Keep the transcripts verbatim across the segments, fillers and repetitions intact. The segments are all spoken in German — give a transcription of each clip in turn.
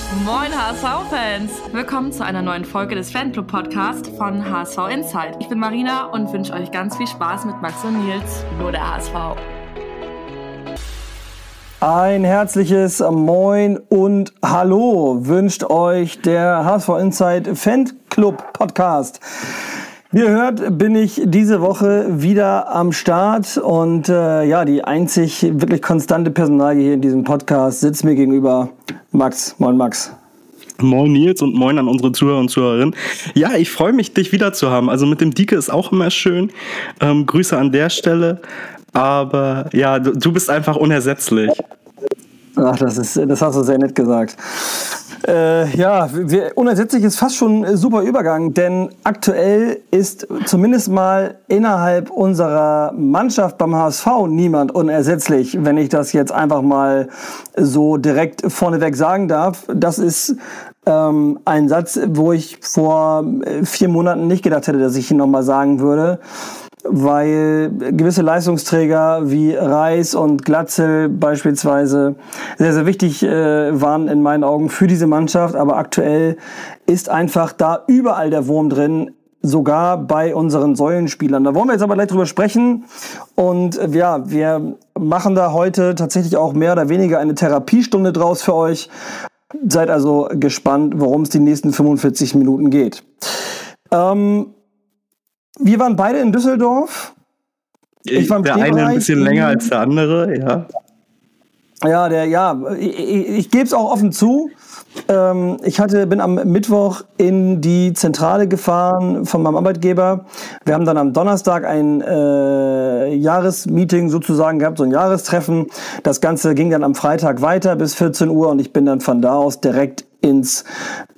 Moin H S V-Fans! Willkommen zu einer neuen Folge des Fanclub-Podcasts von H S V Insight. Ich bin Marina und wünsche euch ganz viel Spaß mit Max und Nils, nur der H S V. Ein herzliches Moin und Hallo wünscht euch der H S V Insight Fanclub-Podcast. Wie ihr hört, bin ich diese Woche wieder am Start und äh, ja, die einzig wirklich konstante Personalie hier in diesem Podcast sitzt mir gegenüber. Max. Moin Max. Moin Nils und moin an unsere Zuhörer und Zuhörerinnen. Ja, ich freue mich, dich wieder zu haben. Also mit dem Dike ist auch immer schön. Ähm, Grüße an der Stelle. Aber ja, du, du bist einfach unersetzlich. Ach, das ist, das hast du sehr nett gesagt. Äh, ja, wir, unersetzlich ist fast schon ein super Übergang, denn aktuell ist zumindest mal innerhalb unserer Mannschaft beim H S V niemand unersetzlich, wenn ich das jetzt einfach mal so direkt vorneweg sagen darf. Das ist ähm, ein Satz, wo ich vor vier Monaten nicht gedacht hätte, dass ich ihn nochmal sagen würde, weil gewisse Leistungsträger wie Reis und Glatzel beispielsweise sehr, sehr wichtig äh, waren in meinen Augen für diese Mannschaft. Aber aktuell ist einfach da überall der Wurm drin, sogar bei unseren Säulenspielern. Da wollen wir jetzt aber gleich drüber sprechen. Und äh, ja, wir machen da heute tatsächlich auch mehr oder weniger eine Therapiestunde draus für euch. Seid also gespannt, worum es die nächsten fünfundvierzig Minuten geht. Ähm, Wir waren beide in Düsseldorf. Ich war im der eine ein bisschen länger als der andere, ja. Ja, der, ja, ich, ich, ich gebe es auch offen zu. Ähm, ich hatte, bin am Mittwoch in die Zentrale gefahren von meinem Arbeitgeber. Wir haben dann am Donnerstag ein äh, Jahresmeeting sozusagen gehabt, so ein Jahrestreffen. Das Ganze ging dann am Freitag weiter bis vierzehn Uhr und ich bin dann von da aus direkt ins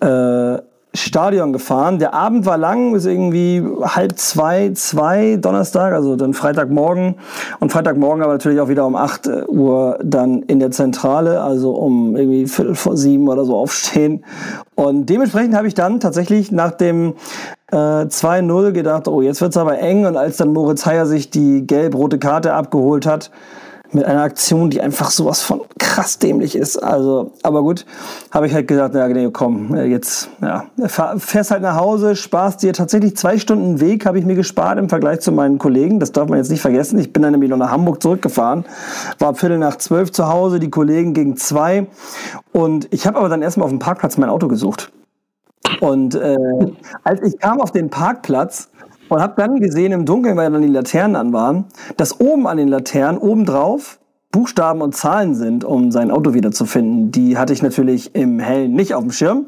äh, Stadion gefahren. Der Abend war lang, bis irgendwie halb zwei, zwei Donnerstag, also dann Freitagmorgen. Und Freitagmorgen aber natürlich auch wieder um acht Uhr dann in der Zentrale, also um irgendwie viertel vor sieben oder so aufstehen. Und dementsprechend habe ich dann tatsächlich nach dem äh, zwei null gedacht, oh, jetzt wird's aber eng. Und als dann Moritz Heyer sich die gelb-rote Karte abgeholt hat, mit einer Aktion, die einfach sowas von krass dämlich ist. Also, aber gut, habe ich halt gesagt, ja, nee, komm, jetzt, ja, fährst halt nach Hause, sparst dir tatsächlich zwei Stunden Weg, habe ich mir gespart im Vergleich zu meinen Kollegen. Das darf man jetzt nicht vergessen. Ich bin dann nämlich noch nach Hamburg zurückgefahren, war ab Viertel nach zwölf zu Hause, die Kollegen gegen zwei. Und ich habe aber dann erstmal auf dem Parkplatz mein Auto gesucht. Und äh, als ich kam auf den Parkplatz, und habe dann gesehen im Dunkeln, weil dann die Laternen an waren, dass oben an den Laternen, obendrauf, Buchstaben und Zahlen sind, um sein Auto wiederzufinden. Die hatte ich natürlich im Hellen nicht auf dem Schirm.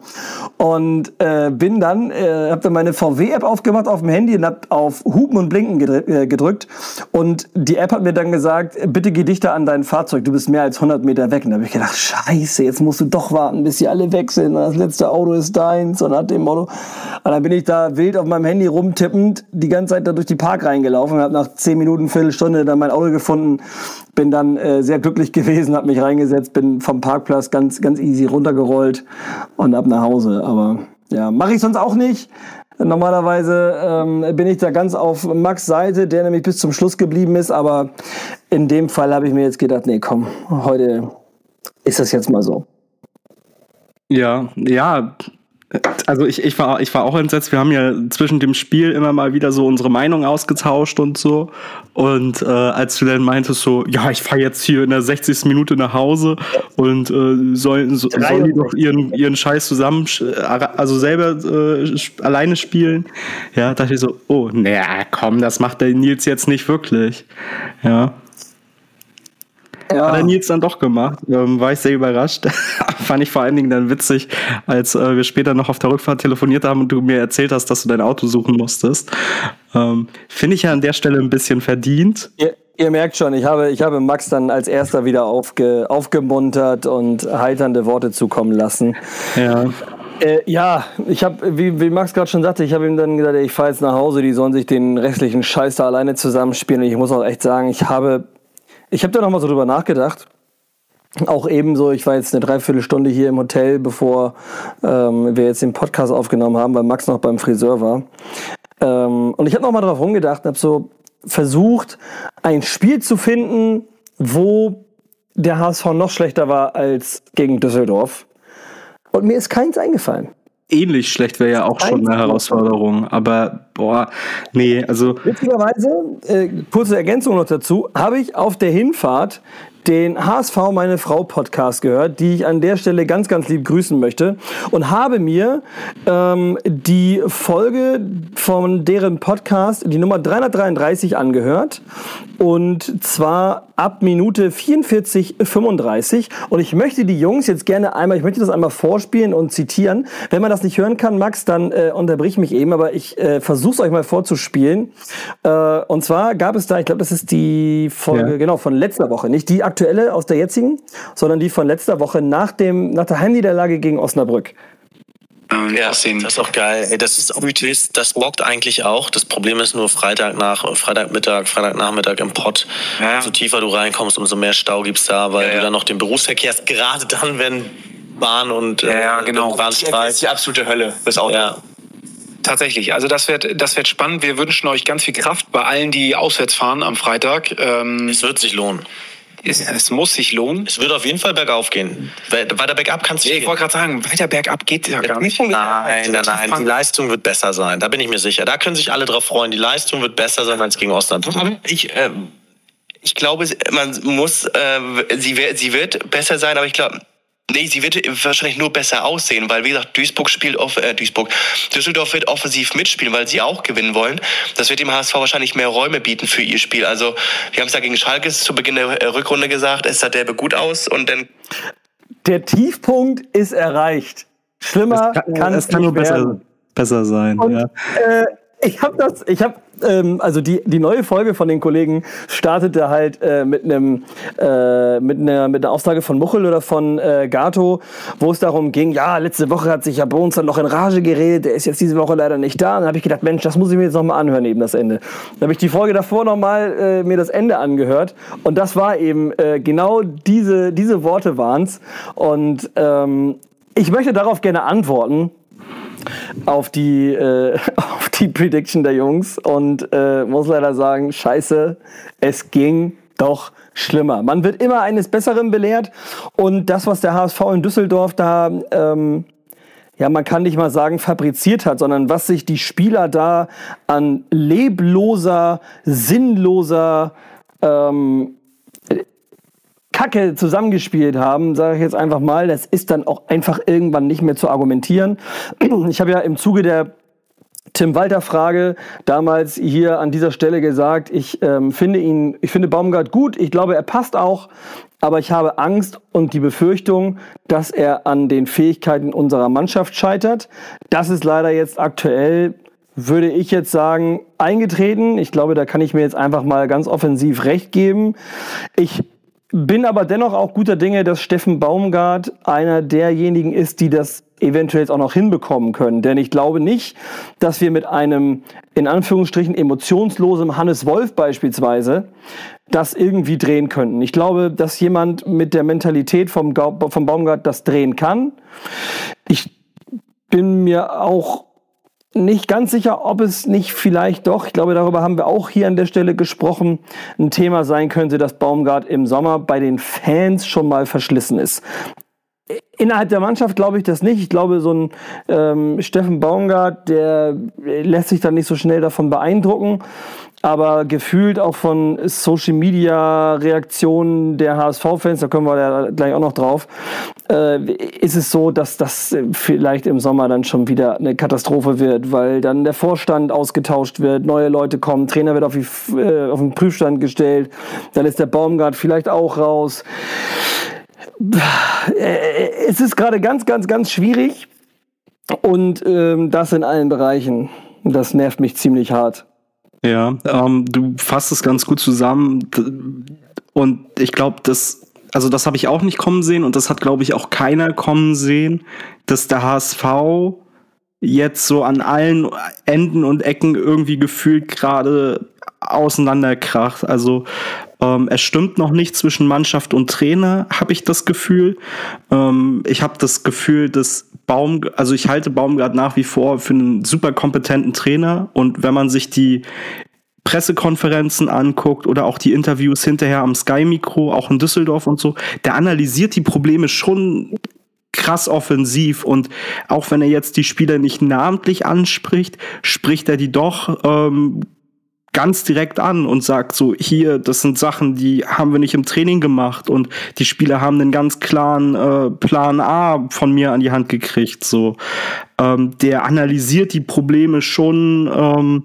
Und äh, bin dann, äh, habe dann meine V W-App aufgemacht auf dem Handy und habe auf Hupen und Blinken gedrückt, äh, gedrückt. Und die App hat mir dann gesagt, bitte geh dichter an dein Fahrzeug, du bist mehr als hundert Meter weg. Und da habe ich gedacht, scheiße, jetzt musst du doch warten, bis sie alle weg sind. Das letzte Auto ist deins. Und nach dem Motto. Und dann bin ich da wild auf meinem Handy rumtippend, die ganze Zeit da durch die Park reingelaufen und habe nach zehn Minuten, Viertelstunde dann mein Auto gefunden. Bin dann äh, sehr glücklich gewesen, habe mich reingesetzt, bin vom Parkplatz ganz ganz easy runtergerollt und ab nach Hause. Aber ja, mache ich sonst auch nicht. Normalerweise ähm, bin ich da ganz auf Max' Seite, der nämlich bis zum Schluss geblieben ist. Aber in dem Fall habe ich mir jetzt gedacht, nee, komm, heute ist das jetzt mal so. Ja, ja. Also ich, ich, war, ich war auch entsetzt. Wir haben ja zwischen dem Spiel immer mal wieder so unsere Meinung ausgetauscht und so. Und äh, als du dann meintest so, ja, ich fahre jetzt hier in der sechzigsten Minute nach Hause und äh, sollen so, sollen die doch ihren, ihren Scheiß zusammen, also selber äh, alleine spielen. Ja, dachte ich so, oh, naja, komm, das macht der Nils jetzt nicht wirklich. Ja. Ja. Hat der Nils dann doch gemacht. Ähm, war ich sehr überrascht. Fand ich vor allen Dingen dann witzig, als äh, wir später noch auf der Rückfahrt telefoniert haben und du mir erzählt hast, dass du dein Auto suchen musstest. Ähm, Finde ich ja an der Stelle ein bisschen verdient. Ihr, ihr merkt schon, ich habe, ich habe Max dann als erster wieder aufge, aufgemuntert und heiternde Worte zukommen lassen. Ja. Äh, ja, ich habe, wie, wie Max gerade schon sagte, ich habe ihm dann gesagt, ich fahre jetzt nach Hause, die sollen sich den restlichen Scheiß da alleine zusammenspielen. Und ich muss auch echt sagen, ich habe Ich habe da noch mal so drüber nachgedacht. Auch ebenso, ich war jetzt eine Dreiviertelstunde hier im Hotel, bevor ähm, wir jetzt den Podcast aufgenommen haben, weil Max noch beim Friseur war. Ähm, und ich habe noch mal drauf rumgedacht und habe so versucht, ein Spiel zu finden, wo der H S V noch schlechter war als gegen Düsseldorf. Und mir ist keins eingefallen. Ähnlich schlecht wäre ja auch schon eine Herausforderung, aber boah, nee, also... Witzigerweise, äh, kurze Ergänzung noch dazu, habe ich auf der Hinfahrt den H S V Meine Frau Podcast gehört, die ich an der Stelle ganz, ganz lieb grüßen möchte und habe mir ähm, die Folge von deren Podcast, die Nummer dreihundertdreiunddreißig, angehört und zwar ab Minute vierundvierzig fünfunddreißig und ich möchte die Jungs jetzt gerne einmal, ich möchte das einmal vorspielen und zitieren. Wenn man das nicht hören kann, Max, dann äh, unterbrich mich eben, aber ich äh, versuche es euch mal vorzuspielen. Äh, und zwar gab es da, ich glaube, das ist die Folge, ja. genau, von letzter Woche, nicht die aktuelle aus der jetzigen, sondern die von letzter Woche nach dem nach der Heimniederlage gegen Osnabrück. Ja, das ist auch geil. Ey, das ist auch mythisch, das bockt eigentlich auch. Das Problem ist nur Freitag nach, Freitagmittag, Freitagnachmittag im Pott. Ja. Umso tiefer du reinkommst, umso mehr Stau gibt's da, weil ja, ja. du dann noch den Berufsverkehr hast, gerade dann, wenn Bahn und ja, ja, genau. Bahnstreik. Das ist die absolute Hölle, das Auto. Ja. Tatsächlich, also das wird, das wird spannend. Wir wünschen euch ganz viel Kraft bei allen, die auswärts fahren am Freitag. Ähm, es wird sich lohnen. Es, es muss sich lohnen. Es wird auf jeden Fall bergauf gehen. Weiter bergab kannst du nicht. Ich wollte gerade sagen, weiter bergab geht ja gar nicht. Nein, nein, nein. Die Leistung wird besser sein. Da bin ich mir sicher. Da können sich alle drauf freuen. Die Leistung wird besser sein als gegen Osnabrück. Ich, äh, ich glaube, man muss, äh, sie, sie wird besser sein, aber ich glaube, nee, sie wird wahrscheinlich nur besser aussehen, weil, wie gesagt, Duisburg spielt auf, äh, Duisburg. Düsseldorf wird offensiv mitspielen, weil sie auch gewinnen wollen. Das wird dem H S V wahrscheinlich mehr Räume bieten für ihr Spiel. Also, wir haben es ja gegen Schalke zu Beginn der Rückrunde gesagt, es sah derbe gut aus und dann... Der Tiefpunkt ist erreicht. Schlimmer kann, kann es kann nur besser, besser sein. Und, ja. äh, ich habe das, ich habe, ähm, also die die neue Folge von den Kollegen startete halt äh, mit einem äh, mit einer mit einer Aussage von Muchel oder von äh, Gato, wo es darum ging, ja, letzte Woche hat sich ja Bones dann noch in Rage geredet, der ist jetzt diese Woche leider nicht da. Und dann habe ich gedacht, Mensch, das muss ich mir jetzt noch mal anhören, eben das Ende. Dann habe ich die Folge davor noch mal äh, mir das Ende angehört und das war eben äh, genau diese diese Worte waren's und ähm, ich möchte darauf gerne antworten. Auf die, äh, auf die Prediction der Jungs und äh, muss leider sagen, scheiße, es ging doch schlimmer. Man wird immer eines Besseren belehrt und das, was der H S V in Düsseldorf da, ähm, ja, man kann nicht mal sagen fabriziert hat, sondern was sich die Spieler da an lebloser, sinnloser ähm, Kacke zusammengespielt haben, sage ich jetzt einfach mal, das ist dann auch einfach irgendwann nicht mehr zu argumentieren. Ich habe ja im Zuge der Tim-Walter-Frage damals hier an dieser Stelle gesagt, ich ähm, finde ihn, ich finde Baumgart gut, ich glaube, er passt auch, aber ich habe Angst und die Befürchtung, dass er an den Fähigkeiten unserer Mannschaft scheitert. Das ist leider jetzt aktuell, würde ich jetzt sagen, eingetreten. Ich glaube, da kann ich mir jetzt einfach mal ganz offensiv recht geben. Ich bin aber dennoch auch guter Dinge, dass Steffen Baumgart einer derjenigen ist, die das eventuell jetzt auch noch hinbekommen können. Denn ich glaube nicht, dass wir mit einem, in Anführungsstrichen, emotionslosem Hannes Wolf beispielsweise das irgendwie drehen könnten. Ich glaube, dass jemand mit der Mentalität vom, vom Baumgart das drehen kann. Ich bin mir auch nicht ganz sicher, ob es nicht vielleicht doch, ich glaube, darüber haben wir auch hier an der Stelle gesprochen, ein Thema sein könnte, dass Baumgart im Sommer bei den Fans schon mal verschlissen ist. Innerhalb der Mannschaft glaube ich das nicht. Ich glaube, so ein ähm, Steffen Baumgart, der lässt sich dann nicht so schnell davon beeindrucken. Aber gefühlt auch von Social-Media-Reaktionen der H S V-Fans, da kommen wir ja gleich auch noch drauf, äh, ist es so, dass das vielleicht im Sommer dann schon wieder eine Katastrophe wird, weil dann der Vorstand ausgetauscht wird, neue Leute kommen, Trainer wird auf, die, äh, auf den Prüfstand gestellt, dann ist der Baumgart vielleicht auch raus. Es ist gerade ganz, ganz, ganz schwierig und ähm, das in allen Bereichen. Das nervt mich ziemlich hart. Ja, ähm, du fasst es ganz gut zusammen und ich glaube, das, also das habe ich auch nicht kommen sehen und das hat, glaube ich, auch keiner kommen sehen, dass der H S V jetzt so an allen Enden und Ecken irgendwie gefühlt gerade auseinanderkracht. Also ähm, es stimmt noch nicht zwischen Mannschaft und Trainer, habe ich das Gefühl. Ähm, ich habe das Gefühl, dass Baum, also ich halte Baumgart nach wie vor für einen super kompetenten Trainer und wenn man sich die Pressekonferenzen anguckt oder auch die Interviews hinterher am Sky-Mikro, auch in Düsseldorf und so, der analysiert die Probleme schon krass offensiv und auch wenn er jetzt die Spieler nicht namentlich anspricht, spricht er die doch ähm, ganz direkt an und sagt so, hier, das sind Sachen, die haben wir nicht im Training gemacht und die Spieler haben einen ganz klaren äh, Plan A von mir an die Hand gekriegt. So, ähm, der analysiert die Probleme schon ähm,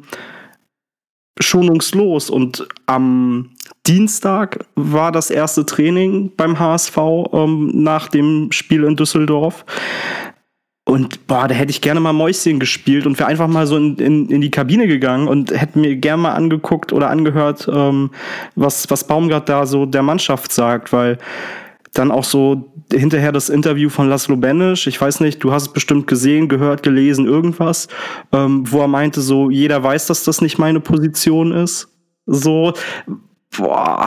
schonungslos und am Dienstag war das erste Training beim H S V ähm, nach dem Spiel in Düsseldorf. Und boah, da hätte ich gerne mal Mäuschen gespielt und wäre einfach mal so in, in, in die Kabine gegangen und hätte mir gerne mal angeguckt oder angehört, ähm, was, was Baumgart da so der Mannschaft sagt, weil dann auch so hinterher das Interview von Laszlo Benesch, ich weiß nicht, du hast es bestimmt gesehen, gehört, gelesen, irgendwas, ähm, wo er meinte so, jeder weiß, dass das nicht meine Position ist. So, boah.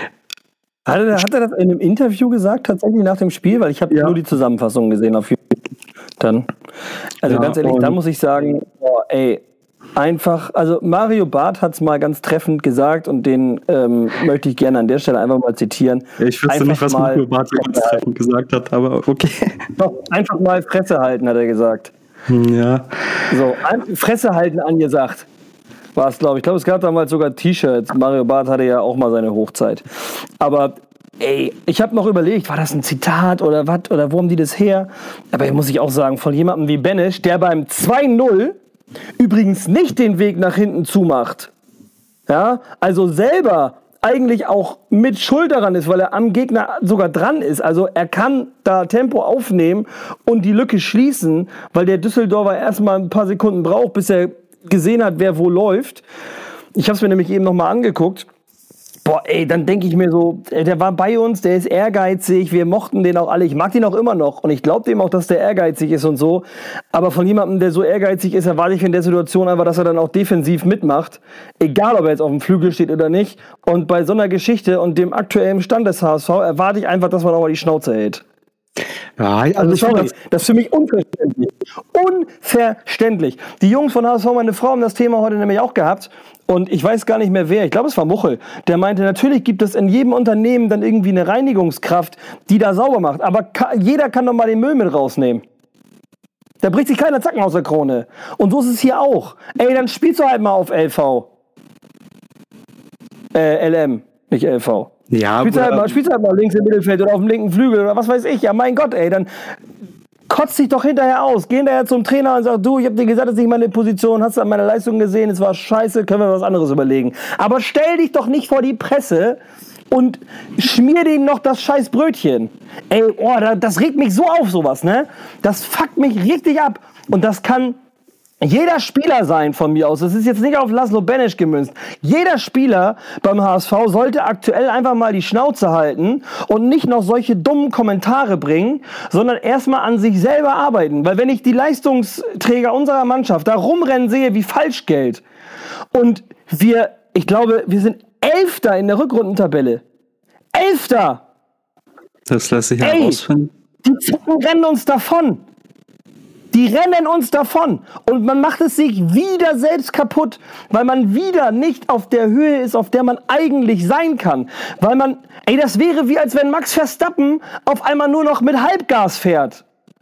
Hat er, hat er das in einem Interview gesagt, tatsächlich nach dem Spiel? Weil ich habe ja nur die Zusammenfassung gesehen auf YouTube. Dann. Also ja, ganz ehrlich, da muss ich sagen, boah, ey, einfach, also Mario Barth hat es mal ganz treffend gesagt und den ähm, möchte ich gerne an der Stelle einfach mal zitieren. Ja, ich wüsste nicht, was Mario Barth ganz treffend gesagt hat, aber okay. Doch, einfach mal Fresse halten, hat er gesagt. Ja. So, Fresse halten angesagt. War es, glaube ich. Ich glaube, es gab damals sogar T-Shirts. Mario Barth hatte ja auch mal seine Hochzeit. Aber ey, ich habe noch überlegt, war das ein Zitat oder was? Oder wo haben die das her? Aber hier muss ich auch sagen, von jemandem wie Benesch, der beim zwei null übrigens nicht den Weg nach hinten zumacht. Ja, also selber eigentlich auch mit Schuld daran ist, weil er am Gegner sogar dran ist. Also er kann da Tempo aufnehmen und die Lücke schließen, weil der Düsseldorfer erstmal ein paar Sekunden braucht, bis er gesehen hat, wer wo läuft. Ich habe es mir nämlich eben nochmal angeguckt. Boah, ey, dann denke ich mir so, der war bei uns, der ist ehrgeizig, wir mochten den auch alle, ich mag den auch immer noch und ich glaube dem auch, dass der ehrgeizig ist und so, aber von jemandem, der so ehrgeizig ist, erwarte ich in der Situation einfach, dass er dann auch defensiv mitmacht, egal ob er jetzt auf dem Flügel steht oder nicht, und bei so einer Geschichte und dem aktuellen Stand des H S V erwarte ich einfach, dass man auch mal die Schnauze hält. Ja, also, also sorry, das, das ist für mich unverständlich. Unverständlich. Die Jungs von H S V, meine Frau, haben das Thema heute nämlich auch gehabt. Und ich weiß gar nicht mehr wer, ich glaube es war Muchel, der meinte, natürlich gibt es in jedem Unternehmen dann irgendwie eine Reinigungskraft, die da sauber macht. Aber ka- jeder kann doch mal den Müll mit rausnehmen. Da bricht sich keiner Zacken aus der Krone. Und so ist es hier auch. Ey, dann spielst du halt mal auf L V. Äh, L M, nicht L V. Ja, spielst, du halt mal, spielst du halt mal links im Mittelfeld oder auf dem linken Flügel oder was weiß ich. Ja, mein Gott, ey, dann kotzt dich doch hinterher aus. Geh hinterher zum Trainer und sag, du, ich hab dir gesagt, das ist nicht meine Position, hast du an meiner Leistung gesehen, es war scheiße, können wir was anderes überlegen. Aber stell dich doch nicht vor die Presse und schmier denen noch das scheiß Brötchen. Ey, oh, das regt mich so auf, sowas, ne? Das fuckt mich richtig ab. Und das kann jeder Spieler sein von mir aus. Das ist jetzt nicht auf Laszlo Benesch gemünzt. Jeder Spieler beim H S V sollte aktuell einfach mal die Schnauze halten und nicht noch solche dummen Kommentare bringen, sondern erstmal an sich selber arbeiten. Weil wenn ich die Leistungsträger unserer Mannschaft da rumrennen sehe wie Falschgeld und wir, ich glaube, wir sind Elfter in der Rückrundentabelle. Elfter! Das lässt sich Ey, herausfinden. Die Zicken rennen uns davon. Die rennen uns davon und man macht es sich wieder selbst kaputt, weil man wieder nicht auf der Höhe ist, auf der man eigentlich sein kann. Weil man, ey, das wäre wie als wenn Max Verstappen auf einmal nur noch mit Halbgas fährt.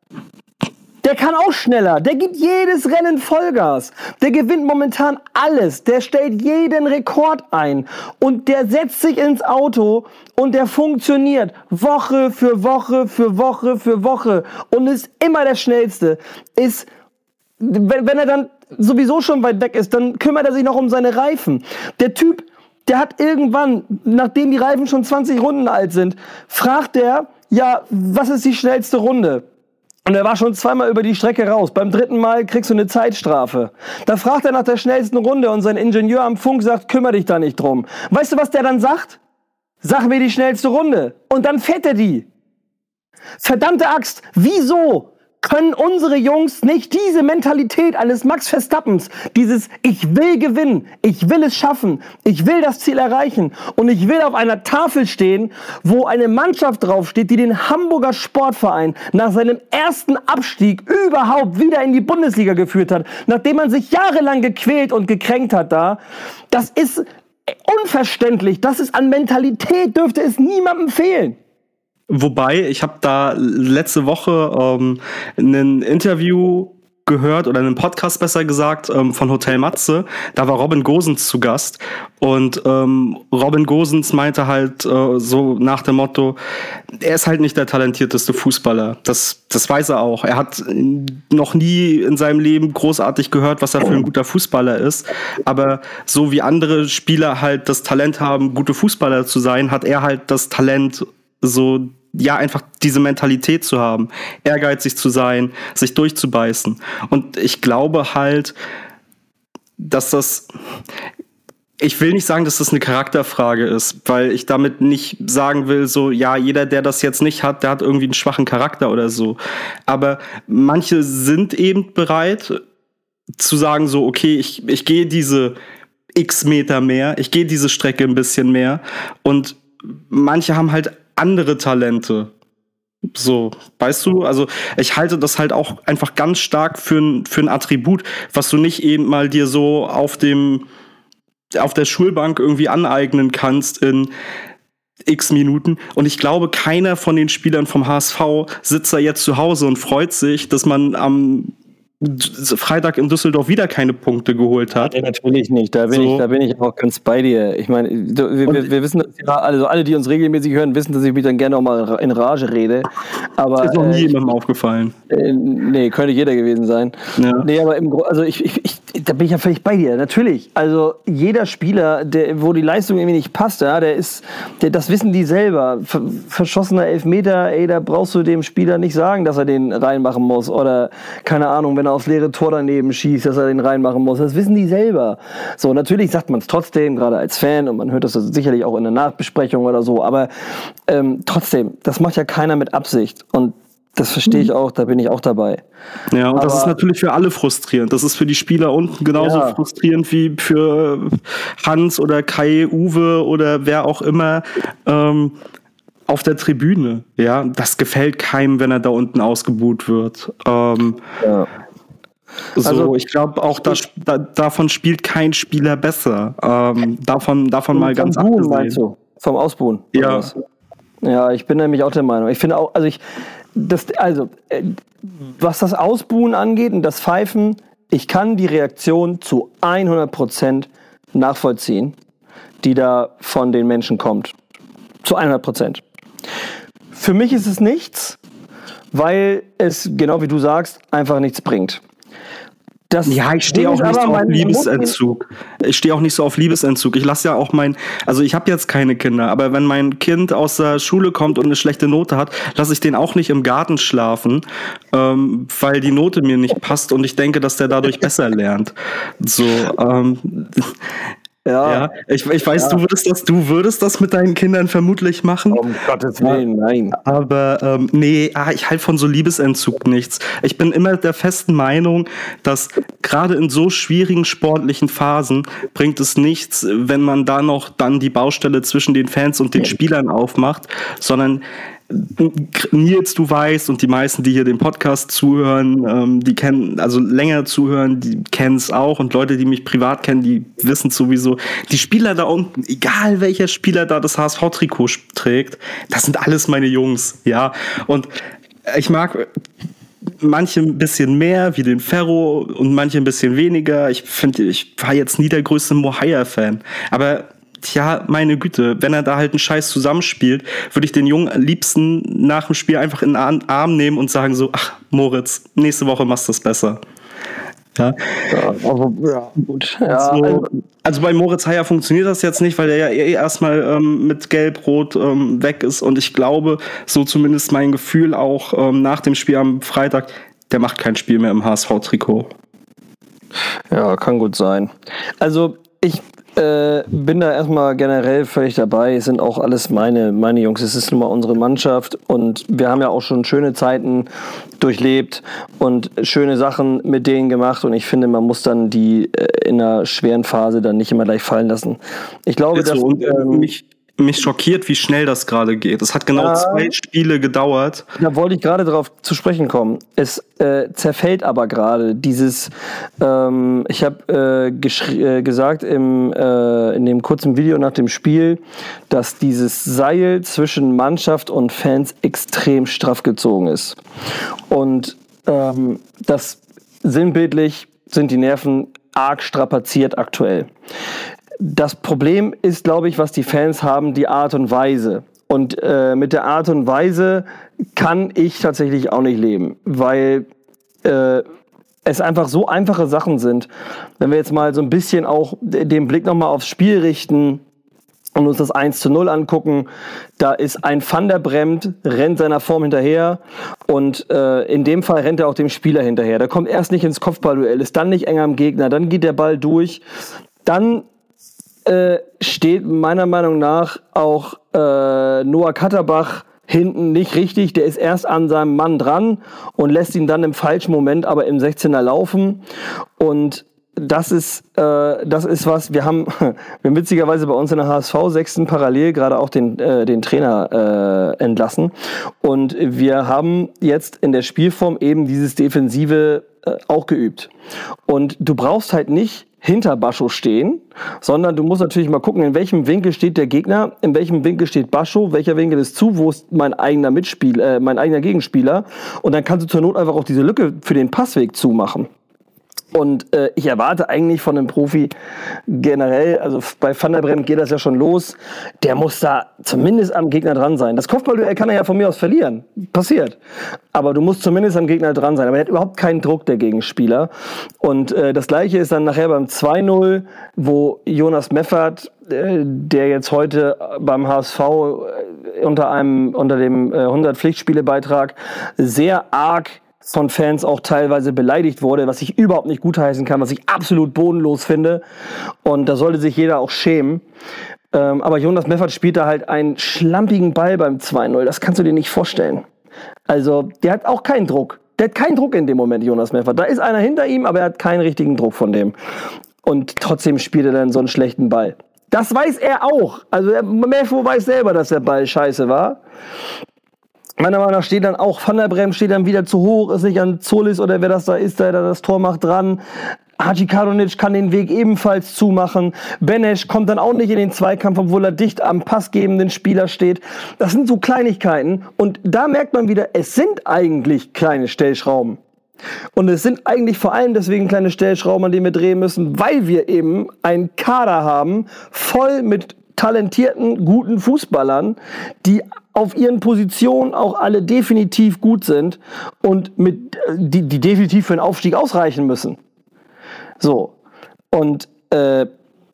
Der kann auch schneller, der gibt jedes Rennen Vollgas, der gewinnt momentan alles, der stellt jeden Rekord ein und der setzt sich ins Auto und der funktioniert Woche für Woche für Woche für Woche und ist immer der Schnellste. Ist, wenn, wenn er dann sowieso schon weit weg ist, dann kümmert er sich noch um seine Reifen. Der Typ, der hat irgendwann, nachdem die Reifen schon zwanzig Runden alt sind, fragt er, ja, was ist die schnellste Runde? Und er war schon zweimal über die Strecke raus. Beim dritten Mal kriegst du eine Zeitstrafe. Da fragt er nach der schnellsten Runde und sein Ingenieur am Funk sagt, kümmere dich da nicht drum. Weißt du, was der dann sagt? Sag mir die schnellste Runde. Und dann fährt er die. Verdammte Axt, wieso können unsere Jungs nicht diese Mentalität eines Max Verstappens, dieses ich will gewinnen, ich will es schaffen, ich will das Ziel erreichen und ich will auf einer Tafel stehen, wo eine Mannschaft draufsteht, die den Hamburger Sportverein nach seinem ersten Abstieg überhaupt wieder in die Bundesliga geführt hat, nachdem man sich jahrelang gequält und gekränkt hat da. Das ist unverständlich, das ist an Mentalität, dürfte es niemandem fehlen. Wobei, ich habe da letzte Woche ähm, ein Interview gehört oder einen Podcast besser gesagt ähm, von Hotel Matze. Da war Robin Gosens zu Gast und ähm, Robin Gosens meinte halt äh, so nach dem Motto, er ist halt nicht der talentierteste Fußballer. Das, das weiß er auch. Er hat noch nie in seinem Leben großartig gehört, was er für ein guter Fußballer ist. Aber so wie andere Spieler halt das Talent haben, gute Fußballer zu sein, hat er halt das Talent, so ja, einfach diese Mentalität zu haben, ehrgeizig zu sein, sich durchzubeißen. Und ich glaube halt, dass das, ich will nicht sagen, dass das eine Charakterfrage ist, weil ich damit nicht sagen will, so, ja, jeder, der das jetzt nicht hat, der hat irgendwie einen schwachen Charakter oder so. Aber manche sind eben bereit zu sagen, so, okay, ich, ich gehe diese x Meter mehr, ich gehe diese Strecke ein bisschen mehr, und manche haben halt andere Talente. So, weißt du? Also ich halte das halt auch einfach ganz stark für ein, für ein Attribut, was du nicht eben mal dir so auf dem, auf der Schulbank irgendwie aneignen kannst in x Minuten. Und ich glaube, keiner von den Spielern vom H S V sitzt da jetzt zu Hause und freut sich, dass man am Freitag in Düsseldorf wieder keine Punkte geholt hat. Nee, natürlich nicht. Da bin, so. ich, da bin ich auch ganz bei dir. Ich meine, wir, wir, wir wissen, dass ja, also alle, die uns regelmäßig hören, wissen, dass ich mich dann gerne auch mal in Rage rede. Aber, das ist noch nie äh, jemandem aufgefallen. Äh, nee, könnte jeder gewesen sein. Ja. Nee, aber im Grunde, also ich, ich, ich, da bin ich ja völlig bei dir. Natürlich. Also jeder Spieler, der, wo die Leistung irgendwie nicht passt, ja, der ist, der, das wissen die selber. Ver, verschossener Elfmeter, ey, da brauchst du dem Spieler nicht sagen, dass er den reinmachen muss. Oder, keine Ahnung, wenn er aufs leere Tor daneben schießt, dass er den reinmachen muss. Das wissen die selber. So, natürlich sagt man es trotzdem, gerade als Fan, und man hört das sicherlich auch in der Nachbesprechung oder so, aber ähm, trotzdem, das macht ja keiner mit Absicht. Und das verstehe ich auch, da bin ich auch dabei. Ja, und aber, das ist natürlich für alle frustrierend. Das ist für die Spieler unten genauso ja. frustrierend wie für Hans oder Kai, Uwe oder wer auch immer ähm, auf der Tribüne. Ja, das gefällt keinem, wenn er da unten ausgebuht wird. Ähm, ja. So, also, ich glaube auch, da, da, davon spielt kein Spieler besser. Ähm, davon davon mal ganz abgesehen. Meinst du? Vom Ausbuhen? Ja. Ja, ich bin nämlich auch der Meinung. Ich finde auch, also ich, das, also, was das Ausbuhen angeht und das Pfeifen, ich kann die Reaktion zu hundert Prozent nachvollziehen, die da von den Menschen kommt. Zu hundert Prozent. Für mich ist es nichts, weil es, genau wie du sagst, einfach nichts bringt. Das ja, ich stehe auch nicht so auf Liebesentzug. Ich stehe auch nicht so auf Liebesentzug. Ich lasse ja auch mein, also ich habe jetzt keine Kinder, aber wenn mein Kind aus der Schule kommt und eine schlechte Note hat, lasse ich den auch nicht im Garten schlafen, ähm, weil die Note mir nicht passt und ich denke, dass der dadurch besser lernt. So, ähm, Ja, ja, ich, ich weiß, ja. du würdest das, du würdest das mit deinen Kindern vermutlich machen. Um Gottes Willen, nein. Aber ähm, nee, ah, ich halte von so Liebesentzug nichts. Ich bin immer der festen Meinung, dass gerade in so schwierigen sportlichen Phasen bringt es nichts, wenn man da noch dann die Baustelle zwischen den Fans und den Spielern aufmacht, sondern Nils, du weißt, und die meisten, die hier den Podcast zuhören, ähm, die kennen, also länger zuhören, die kennen es auch, und Leute, die mich privat kennen, die wissen sowieso, die Spieler da unten, egal welcher Spieler da das H S V-Trikot trägt, das sind alles meine Jungs, ja, und ich mag manche ein bisschen mehr, wie den Ferro, und manche ein bisschen weniger. Ich finde, ich war jetzt nie der größte Mohair-Fan, aber tja, meine Güte, wenn er da halt einen Scheiß zusammenspielt, würde ich den Jungen am liebsten nach dem Spiel einfach in den Arm nehmen und sagen so, ach, Moritz, nächste Woche machst du es besser. Ja, ja, also, ja gut. Ja, also, also bei Moritz Heyer funktioniert das jetzt nicht, weil der ja eh erstmal ähm, mit Gelb-Rot ähm, weg ist, und ich glaube, so zumindest mein Gefühl auch ähm, nach dem Spiel am Freitag, der macht kein Spiel mehr im H S V-Trikot. Ja, kann gut sein. Also ich Äh, bin da erstmal generell völlig dabei. Es sind auch alles meine, meine Jungs. Es ist nun mal unsere Mannschaft, und wir haben ja auch schon schöne Zeiten durchlebt und schöne Sachen mit denen gemacht, und ich finde, man muss dann die äh, in einer schweren Phase dann nicht immer gleich fallen lassen. Ich glaube, also, dass und, ähm, mich mich schockiert, wie schnell das gerade geht. Es hat genau ja. zwei Spiele gedauert. Da wollte ich gerade darauf zu sprechen kommen. Es äh, zerfällt aber gerade dieses, ähm, ich habe äh, äh, gesagt im, äh, in dem kurzen Video nach dem Spiel, dass dieses Seil zwischen Mannschaft und Fans extrem straff gezogen ist. Und ähm, das sinnbildlich sind die Nerven arg strapaziert aktuell. Das Problem ist, glaube ich, was die Fans haben, die Art und Weise. Und äh, mit der Art und Weise kann ich tatsächlich auch nicht leben, weil äh, es einfach so einfache Sachen sind. Wenn wir jetzt mal so ein bisschen auch den Blick nochmal aufs Spiel richten und uns das eins zu null angucken, da ist ein Van der Bremt, rennt seiner Form hinterher und äh, in dem Fall rennt er auch dem Spieler hinterher. Der kommt erst nicht ins Kopfballduell, ist dann nicht eng am Gegner, dann geht der Ball durch, dann Äh, steht meiner Meinung nach auch äh, Noah Katterbach hinten nicht richtig. Der ist erst an seinem Mann dran und lässt ihn dann im falschen Moment aber im sechzehner laufen. Und das ist, äh, das ist was, wir haben, wir haben witzigerweise bei uns in der H S V-Sechsten parallel gerade auch den, äh, den Trainer äh, entlassen. Und wir haben jetzt in der Spielform eben dieses Defensive äh, auch geübt. Und du brauchst halt nicht hinter Bascho stehen, sondern du musst natürlich mal gucken, in welchem Winkel steht der Gegner, in welchem Winkel steht Bascho, welcher Winkel ist zu, wo ist mein eigener Mitspieler, äh, mein eigener Gegenspieler, und dann kannst du zur Not einfach auch diese Lücke für den Passweg zumachen. Und äh, ich erwarte eigentlich von einem Profi generell, also bei Van der Bremt geht das ja schon los, der muss da zumindest am Gegner dran sein. Das Kopfballduell kann er ja von mir aus verlieren, passiert. Aber du musst zumindest am Gegner dran sein. Aber er hat überhaupt keinen Druck, der Gegenspieler. Und äh, das Gleiche ist dann nachher beim zwei null, wo Jonas Meffert, äh, der jetzt heute beim H S V äh, unter einem unter dem äh, hundert Pflichtspiele-Beitrag sehr arg von Fans auch teilweise beleidigt wurde, was ich überhaupt nicht gutheißen kann, was ich absolut bodenlos finde. Und da sollte sich jeder auch schämen. Ähm, aber Jonas Meffert spielt da halt einen schlampigen Ball beim zwei null. Das kannst du dir nicht vorstellen. Also, der hat auch keinen Druck. Der hat keinen Druck in dem Moment, Jonas Meffert. Da ist einer hinter ihm, aber er hat keinen richtigen Druck von dem. Und trotzdem spielt er dann so einen schlechten Ball. Das weiß er auch. Also, Meffo weiß selber, dass der Ball scheiße war. Meiner Meinung nach steht dann auch Van der Bremt, steht dann wieder zu hoch, ist nicht an Zolis oder wer das da ist, der da das Tor macht, dran. Hadžikarunić kann den Weg ebenfalls zumachen. Benesch kommt dann auch nicht in den Zweikampf, obwohl er dicht am passgebenden Spieler steht. Das sind so Kleinigkeiten. Und da merkt man wieder, es sind eigentlich kleine Stellschrauben. Und es sind eigentlich vor allem deswegen kleine Stellschrauben, an denen wir drehen müssen, weil wir eben einen Kader haben, voll mit talentierten, guten Fußballern, die auf ihren Positionen auch alle definitiv gut sind und mit die, die definitiv für den Aufstieg ausreichen müssen. So. Und äh,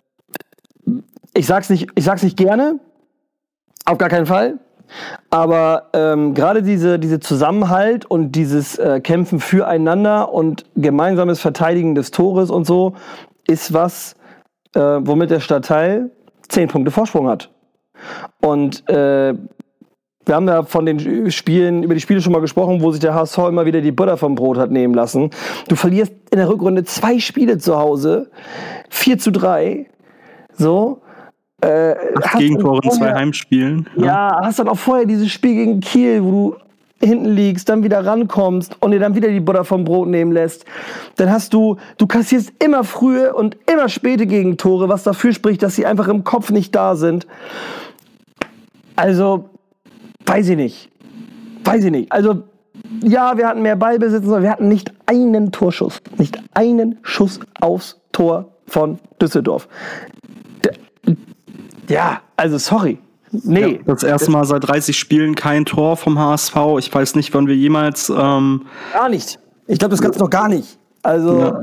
ich sag's nicht, ich sag's nicht gerne, auf gar keinen Fall. Aber ähm, gerade diese, diese Zusammenhalt und dieses äh, Kämpfen füreinander und gemeinsames Verteidigen des Tores und so ist was, äh, womit der Stadtteil zehn Punkte Vorsprung hat. Und äh, wir haben da von den Spielen, über die Spiele schon mal gesprochen, wo sich der H S V immer wieder die Butter vom Brot hat nehmen lassen. Du verlierst in der Rückrunde zwei Spiele zu Hause, vier zu drei, so. Äh, Acht Gegentore in zwei Heimspielen. Ja. ja, hast dann auch vorher dieses Spiel gegen Kiel, wo du hinten liegst, dann wieder rankommst und dir dann wieder die Butter vom Brot nehmen lässt. Dann hast du, du kassierst immer frühe und immer späte Gegentore, was dafür spricht, dass sie einfach im Kopf nicht da sind. Also, weiß ich nicht. Weiß ich nicht. Also, ja, wir hatten mehr Ballbesitz, aber wir hatten nicht einen Torschuss. Nicht einen Schuss aufs Tor von Düsseldorf. D- ja, also sorry. Nee. Ja, das erste Mal seit dreißig Spielen kein Tor vom H S V. Ich weiß nicht, wann wir jemals... Ähm gar nicht. Ich glaube, das gab es noch gar nicht. Also... Ja.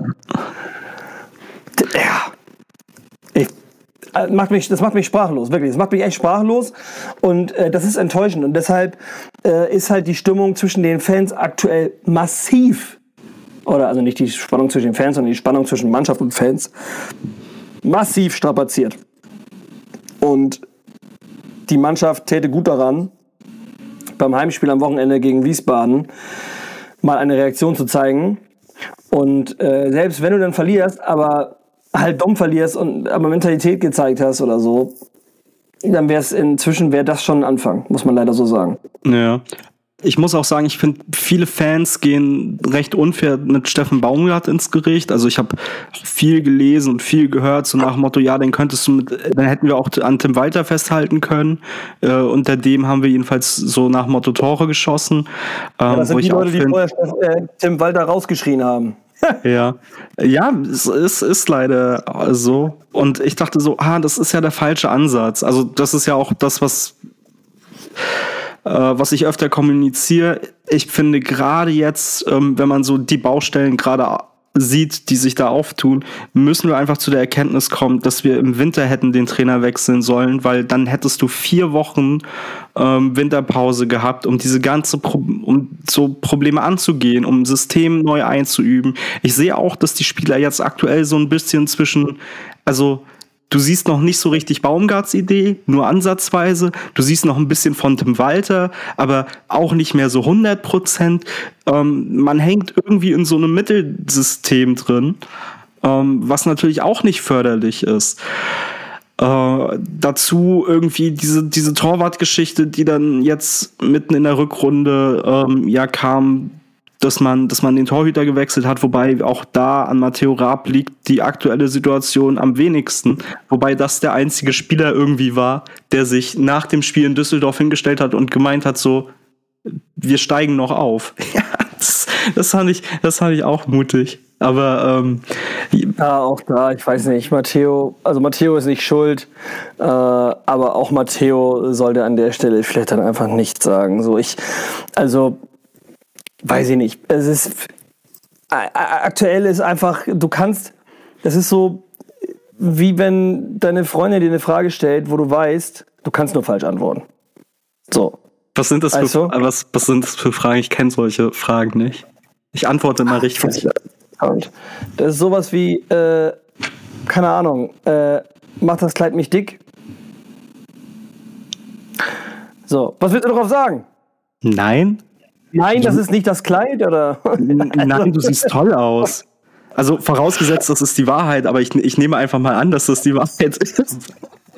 ja. Ich, äh, macht mich, das macht mich sprachlos, wirklich. Das macht mich echt sprachlos. Und äh, das ist enttäuschend. Und deshalb äh, ist halt die Stimmung zwischen den Fans aktuell massiv. Oder also nicht die Spannung zwischen den Fans, sondern die Spannung zwischen Mannschaft und Fans massiv strapaziert. Und die Mannschaft täte gut daran, beim Heimspiel am Wochenende gegen Wiesbaden mal eine Reaktion zu zeigen. Und äh, selbst wenn du dann verlierst, aber halt dumm verlierst und aber Mentalität gezeigt hast oder so, dann wäre es inzwischen, wäre das schon ein Anfang, muss man leider so sagen. Ja. Ich muss auch sagen, ich finde, viele Fans gehen recht unfair mit Steffen Baumgart ins Gericht. Also ich habe viel gelesen und viel gehört, so nach dem Motto, ja, den könntest du mit, dann hätten wir auch an Tim Walter festhalten können. Äh, unter dem haben wir jedenfalls so nach dem Motto Tore geschossen. Ähm, Ja, das sind wo die ich auch Leute, die find, vorher äh, Tim Walter rausgeschrien haben. Ja, ja, es ist, ist leider so. Und ich dachte so, ah, das ist ja der falsche Ansatz. Also das ist ja auch das, was äh, was ich öfter kommuniziere. Ich finde gerade jetzt, ähm, wenn man so die Baustellen gerade sieht, die sich da auftun, müssen wir einfach zu der Erkenntnis kommen, dass wir im Winter hätten den Trainer wechseln sollen, weil dann hättest du vier Wochen ähm, Winterpause gehabt, um diese ganze Pro- um so Probleme anzugehen, um System neu einzuüben. Ich sehe auch, dass die Spieler jetzt aktuell so ein bisschen zwischen, also du siehst noch nicht so richtig Baumgarts Idee, nur ansatzweise. Du siehst noch ein bisschen von Tim Walter, aber auch nicht mehr so hundert Prozent. Ähm, man hängt irgendwie in so einem Mittelsystem drin, ähm, was natürlich auch nicht förderlich ist. Äh, dazu irgendwie diese, diese Torwartgeschichte, die dann jetzt mitten in der Rückrunde ähm, ja kam, dass man, dass man den Torhüter gewechselt hat, wobei auch da an Matteo Raab liegt die aktuelle Situation am wenigsten, wobei das der einzige Spieler irgendwie war, der sich nach dem Spiel in Düsseldorf hingestellt hat und gemeint hat so, wir steigen noch auf. Ja, das, das fand ich, das fand ich auch mutig. Aber ähm, ja, auch da, ich weiß nicht, Matteo, also Matteo ist nicht schuld, äh, aber auch Matteo sollte an der Stelle vielleicht dann einfach nichts sagen. So, ich, also weiß ich nicht. Es ist aktuell ist einfach, du kannst, das ist so, wie wenn deine Freundin dir eine Frage stellt, wo du weißt, du kannst nur falsch antworten. So. Was sind das für, also, was, was sind das für Fragen? Ich kenne solche Fragen nicht. Ich antworte immer richtig. Und das ist sowas wie, äh, keine Ahnung, äh, macht das Kleid mich dick? So, was willst du darauf sagen? Nein. Nein, das ist nicht das Kleid, oder? Nein, du siehst toll aus. Also vorausgesetzt, das ist die Wahrheit, aber ich, ich nehme einfach mal an, dass das die Wahrheit ist.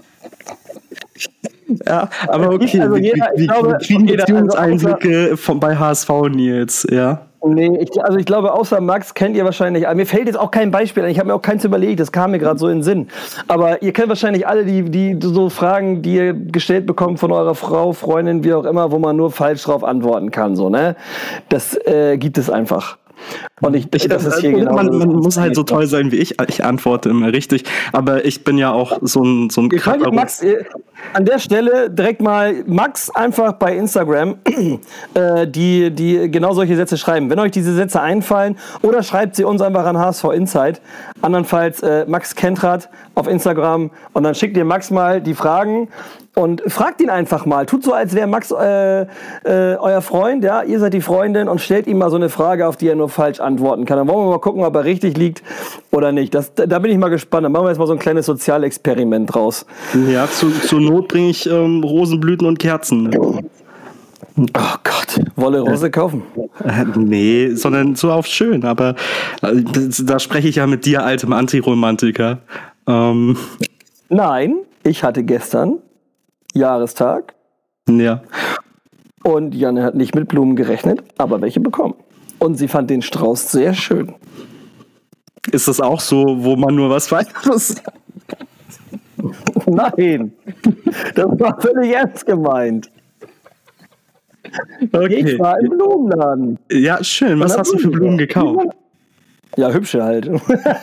Ja, aber okay. Also jeder, wir, ich glaube, wir kriegen jeder, Beziehungseinblicke also von, bei H S V, Nils, ja. Nee, ich, also ich glaube, außer Max kennt ihr wahrscheinlich, mir fällt jetzt auch kein Beispiel ein, ich habe mir auch keins überlegt, das kam mir gerade so in den Sinn. Aber ihr kennt wahrscheinlich alle die, die so Fragen, die ihr gestellt bekommt von eurer Frau, Freundin, wie auch immer, wo man nur falsch drauf antworten kann, so, ne? Das äh, gibt es einfach. Und ich, ich das ist hier man, genau man, man das muss halt so toll sein wie ich. Ich antworte immer richtig. Aber ich bin ja auch so ein so ein Ihr könnt Max äh, an der Stelle direkt mal Max einfach bei Instagram äh, die, die genau solche Sätze schreiben. Wenn euch diese Sätze einfallen, oder schreibt sie uns einfach an H S V Insight. Andernfalls äh, Max Kentrat auf Instagram, und dann schickt ihr Max mal die Fragen und fragt ihn einfach mal. Tut so, als wäre Max äh, äh, euer Freund, ja, ihr seid die Freundin, und stellt ihm mal so eine Frage, auf die er nur falsch antworten kann. Dann wollen wir mal gucken, ob er richtig liegt oder nicht. Das, da bin ich mal gespannt. Dann machen wir jetzt mal so ein kleines Sozialexperiment draus. Ja, zu, zur Not bringe ich ähm, Rosenblüten und Kerzen. Ne? Oh Gott, Wolle Rose kaufen? Äh, nee, sondern so auf schön. Aber äh, das, da spreche ich ja mit dir, altem Antiromantiker. Ähm, Nein, ich hatte gestern Jahrestag. Ja. Und Janne hat nicht mit Blumen gerechnet, aber welche bekommen. Und sie fand den Strauß sehr schön. Ist das auch so, wo man nur was weiteres... Nein, das war völlig ernst gemeint. Okay. Ich war im Blumenladen. Ja, schön. Was hast du für Blumen gekauft? Ja, hübsche halt. Ja,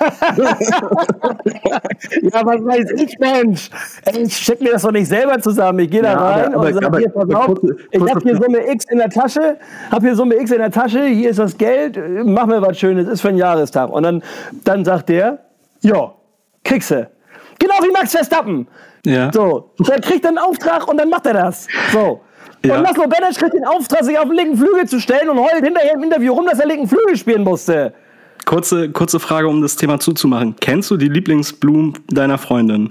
was weiß ich, Mensch? Ey, ich steck mir das doch nicht selber zusammen. Ich gehe da Ja, rein aber, und sage, aber, hier, pass aber, auf, kurze, ich kurze habe hier Summe X in der Tasche, habe hier Summe X in der Tasche, hier ist das Geld, mach mir was Schönes, ist für einen Jahrestag. Und dann, dann sagt der, ja, kriegst du. Genau wie Max Verstappen. Ja. So, der kriegt dann einen Auftrag und dann macht er das. So. Ja. Und Laszlo Benesch kriegt den Auftrag, sich auf den linken Flügel zu stellen, und heult hinterher im Interview rum, dass er linken Flügel spielen musste. Kurze, kurze Frage, um das Thema zuzumachen. Kennst du die Lieblingsblumen deiner Freundin?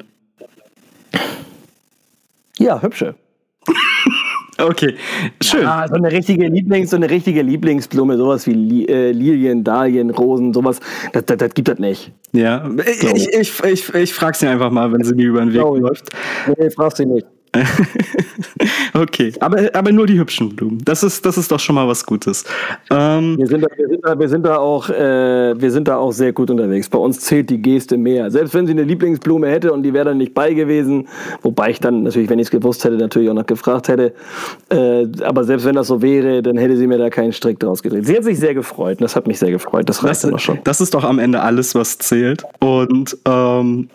Ja, hübsche. Okay, schön. Ja, so eine richtige Lieblings, so eine richtige Lieblingsblume, sowas wie Li- äh, Lilien, Dahlien, Rosen, sowas, das, das, das gibt das nicht. Ja, ich, ich, ich, ich, ich frage sie einfach mal, wenn sie mir über den Weg Oh, läuft. Nee, fragst du nicht. Okay, aber, aber nur die hübschen Blumen. Das ist, das ist doch schon mal was Gutes. Ähm, wir, sind da, wir, sind da, wir, sind da auch, äh, wir sind da auch sehr gut unterwegs. Bei uns zählt die Geste mehr. Selbst wenn sie eine Lieblingsblume hätte und die wäre dann nicht bei gewesen, wobei ich dann natürlich, wenn ich es gewusst hätte, natürlich auch noch gefragt hätte. Äh, aber selbst wenn das so wäre, dann hätte sie mir da keinen Strick draus gedreht. Sie hat sich sehr gefreut. Das hat mich sehr gefreut. Das reicht doch schon. Das ist doch am Ende alles, was zählt. Und ähm,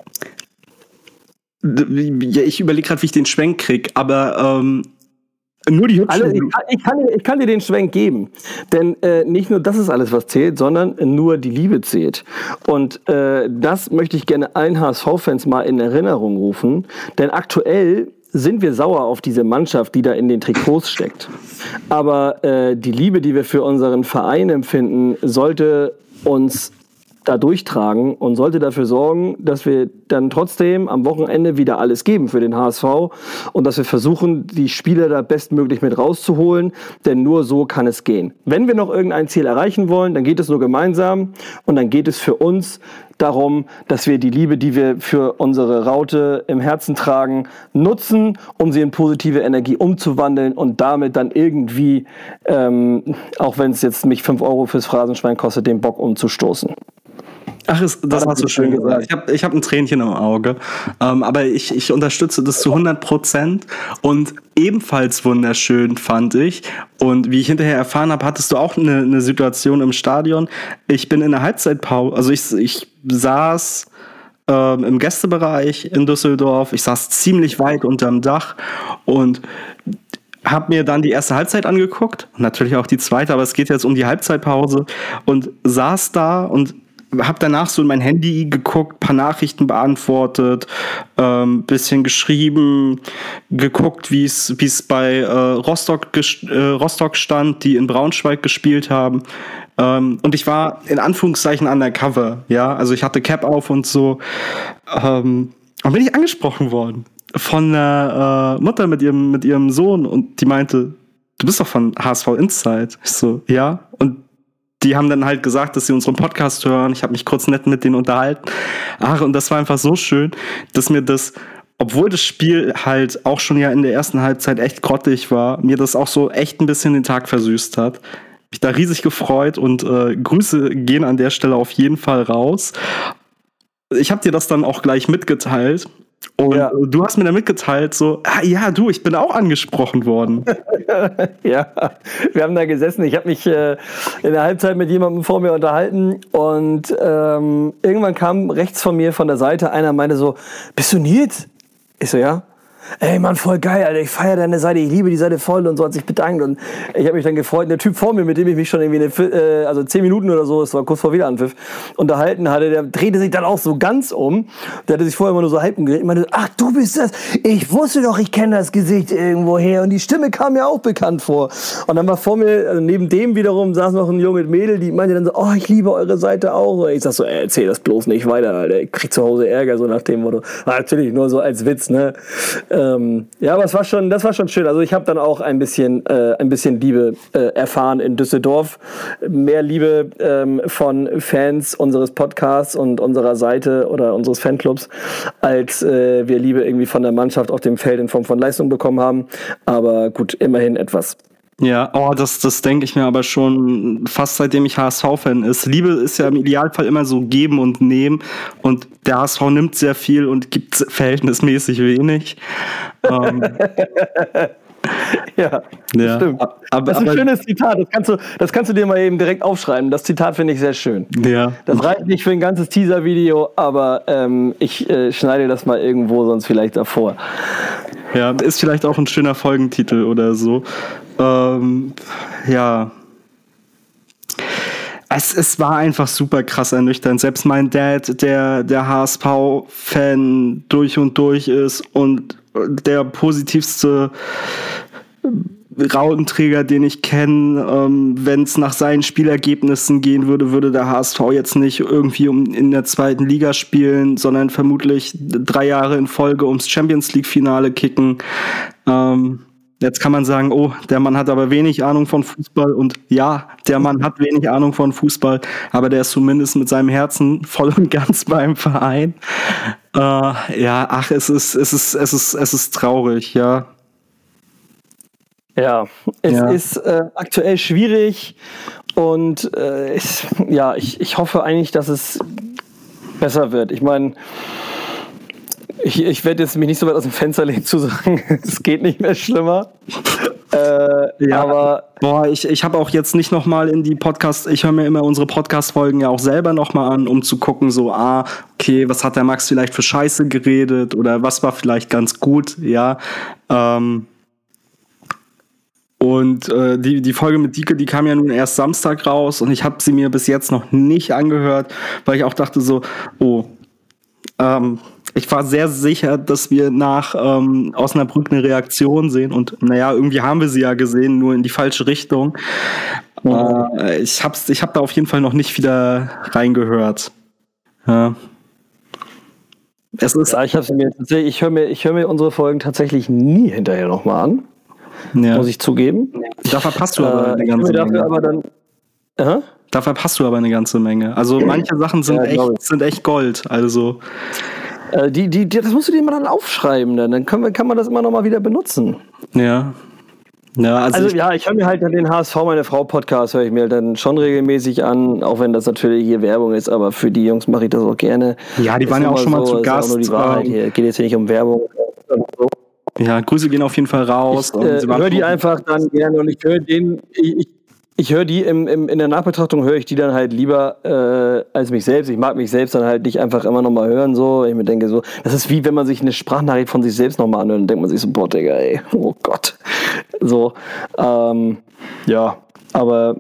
ich überlege gerade, wie ich den Schwenk kriege, aber ähm, nur die hübschen Alle, ich, kann, ich, kann, ich kann dir den Schwenk geben, denn äh, nicht nur das ist alles, was zählt, sondern nur die Liebe zählt. Und äh, das möchte ich gerne allen H S V-Fans mal in Erinnerung rufen, denn aktuell sind wir sauer auf diese Mannschaft, die da in den Trikots steckt. Aber äh, die Liebe, die wir für unseren Verein empfinden, sollte uns da durchtragen und sollte dafür sorgen, dass wir dann trotzdem am Wochenende wieder alles geben für den H S V und dass wir versuchen, die Spieler da bestmöglich mit rauszuholen, denn nur so kann es gehen. Wenn wir noch irgendein Ziel erreichen wollen, dann geht es nur gemeinsam und dann geht es für uns darum, dass wir die Liebe, die wir für unsere Raute im Herzen tragen, nutzen, um sie in positive Energie umzuwandeln und damit dann irgendwie, ähm, auch wenn es jetzt mich fünf Euro fürs Phrasenschwein kostet, den Bock umzustoßen. Ach, das, das hast du schön gesagt. Ich habe ich hab ein Tränchen im Auge. Ähm, aber ich, ich unterstütze das zu hundert Prozent. Und ebenfalls wunderschön fand ich, und wie ich hinterher erfahren habe, hattest du auch eine, eine Situation im Stadion. Ich bin in der Halbzeitpause, also ich, ich saß ähm, im Gästebereich in Düsseldorf. Ich saß ziemlich weit unterm Dach und habe mir dann die erste Halbzeit angeguckt. Natürlich auch die zweite, aber es geht jetzt um die Halbzeitpause. Und saß da und hab danach so in mein Handy geguckt, paar Nachrichten beantwortet, ähm, bisschen geschrieben, geguckt, wie es wie es bei äh, Rostock ges- äh, Rostock stand, die in Braunschweig gespielt haben. Ähm, und ich war in Anführungszeichen undercover, ja, also ich hatte Cap auf und so. Ähm, und bin ich angesprochen worden von einer äh, Mutter mit ihrem mit ihrem Sohn und die meinte, du bist doch von H S V Inside. Ich so, ja. Und die haben dann halt gesagt, dass sie unseren Podcast hören. Ich habe mich kurz nett mit denen unterhalten. Ach, und das war einfach so schön, dass mir das, obwohl das Spiel halt auch schon ja in der ersten Halbzeit echt grottig war, mir das auch so echt ein bisschen den Tag versüßt hat. Mich da riesig gefreut und äh, Grüße gehen an der Stelle auf jeden Fall raus. Ich habe dir das dann auch gleich mitgeteilt. Und ja. Du hast mir dann mitgeteilt, so, ah ja, du, ich bin auch angesprochen worden. Ja, wir haben da gesessen. Ich habe mich äh, in der Halbzeit mit jemandem vor mir unterhalten und ähm, irgendwann kam rechts von mir von der Seite einer, meinte so, bist du Nils? Ich so, ja. Ey, Mann, voll geil, Alter, ich feiere deine Seite, ich liebe die Seite voll und so, hat sich bedankt und ich habe mich dann gefreut. Und der Typ vor mir, mit dem ich mich schon irgendwie eine, äh, also zehn Minuten oder so, es war kurz vor Wiederanpfiff, unterhalten hatte, der drehte sich dann auch so ganz um. Der hatte sich vorher immer nur so halb umgedreht und meinte, ach, du bist das, ich wusste doch, ich kenne das Gesicht irgendwoher und die Stimme kam mir auch bekannt vor. Und dann war vor mir, also neben dem wiederum, saß noch ein junges Mädel, die meinte dann so, oh, ich liebe eure Seite auch. Und ich sag so, ey, erzähl das bloß nicht weiter, Alter, ich krieg zu Hause Ärger, so nach dem Motto. Ah, natürlich, nur so als Witz, ne. Ähm, ja, aber es war schon, das war schon schön. Also ich habe dann auch ein bisschen, äh, ein bisschen Liebe äh, erfahren in Düsseldorf. Mehr Liebe ähm, von Fans unseres Podcasts und unserer Seite oder unseres Fanclubs, als äh, wir Liebe irgendwie von der Mannschaft auf dem Feld in Form von Leistung bekommen haben. Aber gut, immerhin etwas. Ja, oh, das, das denke ich mir aber schon fast seitdem ich H S V-Fan ist. Liebe ist ja im Idealfall immer so geben und nehmen und der H S V nimmt sehr viel und gibt verhältnismäßig wenig. ähm. Ja, ja, stimmt. Aber, das ist ein aber, schönes Zitat, das kannst, du, das kannst du dir mal eben direkt aufschreiben. Das Zitat finde ich sehr schön. Ja. Das reicht nicht für ein ganzes Teaser-Video, aber ähm, ich äh, schneide das mal irgendwo sonst vielleicht davor. Ja, ist vielleicht auch ein schöner Folgentitel oder so. Ähm, ja. Es, es war einfach super krass ernüchternd. Selbst mein Dad, der der H S V-Fan durch und durch ist und der positivste Rautenträger, den ich kenne, ähm, wenn es nach seinen Spielergebnissen gehen würde, würde der H S V jetzt nicht irgendwie um in der zweiten Liga spielen, sondern vermutlich drei Jahre in Folge ums Champions League-Finale kicken. Ähm, Jetzt kann man sagen, oh, der Mann hat aber wenig Ahnung von Fußball. Und ja, der Mann hat wenig Ahnung von Fußball, aber der ist zumindest mit seinem Herzen voll und ganz beim Verein. Äh, ja, ach, es ist, es ist, es ist, es ist traurig, ja. Ja, es Ja. ist äh, aktuell schwierig und äh, ich, ja, ich, ich hoffe eigentlich, dass es besser wird. Ich meine, ich, ich werde jetzt mich nicht so weit aus dem Fenster legen zu sagen, es geht nicht mehr schlimmer. Äh, Ja, aber boah, ich, ich habe auch jetzt nicht nochmal in die Podcast, ich höre mir immer unsere Podcast-Folgen ja auch selber nochmal an, um zu gucken, so, ah, okay, was hat der Max vielleicht für Scheiße geredet oder was war vielleicht ganz gut, ja. Ähm, und äh, die, die Folge mit Dieke, die kam ja nun erst Samstag raus und ich habe sie mir bis jetzt noch nicht angehört, weil ich auch dachte so, oh, ähm, ich war sehr sicher, dass wir nach ähm, Osnabrück eine Reaktion sehen und naja, irgendwie haben wir sie ja gesehen, nur in die falsche Richtung. Äh, ich hab's, ich hab da auf jeden Fall noch nicht wieder reingehört. Ja. Es ist, ja, ich habe mir tatsächlich, ich höre mir, ich höre mir unsere Folgen tatsächlich nie hinterher nochmal an, ja. muss ich zugeben. Da verpasst du aber Äh, eine ich ganze höre dafür Menge. aber dann. Aha. Da verpasst du aber eine ganze Menge. Also manche Sachen sind Ja, glaub echt, sind echt Gold. Also Äh, die, die, die, das musst du dir mal dann aufschreiben, dann, dann können wir, kann man das immer noch mal wieder benutzen. ja. Ja, also, Also ich, ja, ich höre mir halt dann den H S V, meine Frau Podcast, höre ich mir dann schon regelmäßig an, auch wenn das natürlich hier Werbung ist, aber für die Jungs mache ich das auch gerne. ja, die Ist waren ja nun auch schon mal so, zu ist Gast. Auch nur die Wahrheit ähm, hier. Geht jetzt hier nicht um Werbung. Ja, Grüße gehen auf jeden Fall raus. Ich äh, höre die einfach dann gerne und ich höre den, ich, ich, ich höre die im, im, in der Nachbetrachtung, höre ich die dann halt lieber äh, als mich selbst. Ich mag mich selbst dann halt nicht einfach immer nochmal hören. So. Ich mir denke so, das ist wie wenn man sich eine Sprachnachricht von sich selbst nochmal anhört, dann denkt man sich so, boah, Digga, ey, oh Gott. So, ähm, ja, aber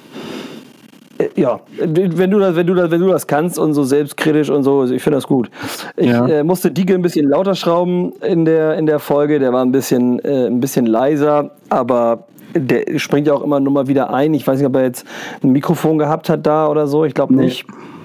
äh, ja, wenn du das, wenn du das, wenn du das kannst und so selbstkritisch und so, also ich finde das gut. Ich Ja. äh, musste Dieke ein bisschen lauter schrauben in der in der Folge, der war ein bisschen äh, ein bisschen leiser, aber der springt ja auch immer nur mal wieder ein. Ich weiß nicht, ob er jetzt ein Mikrofon gehabt hat da oder so. Ich glaube nicht.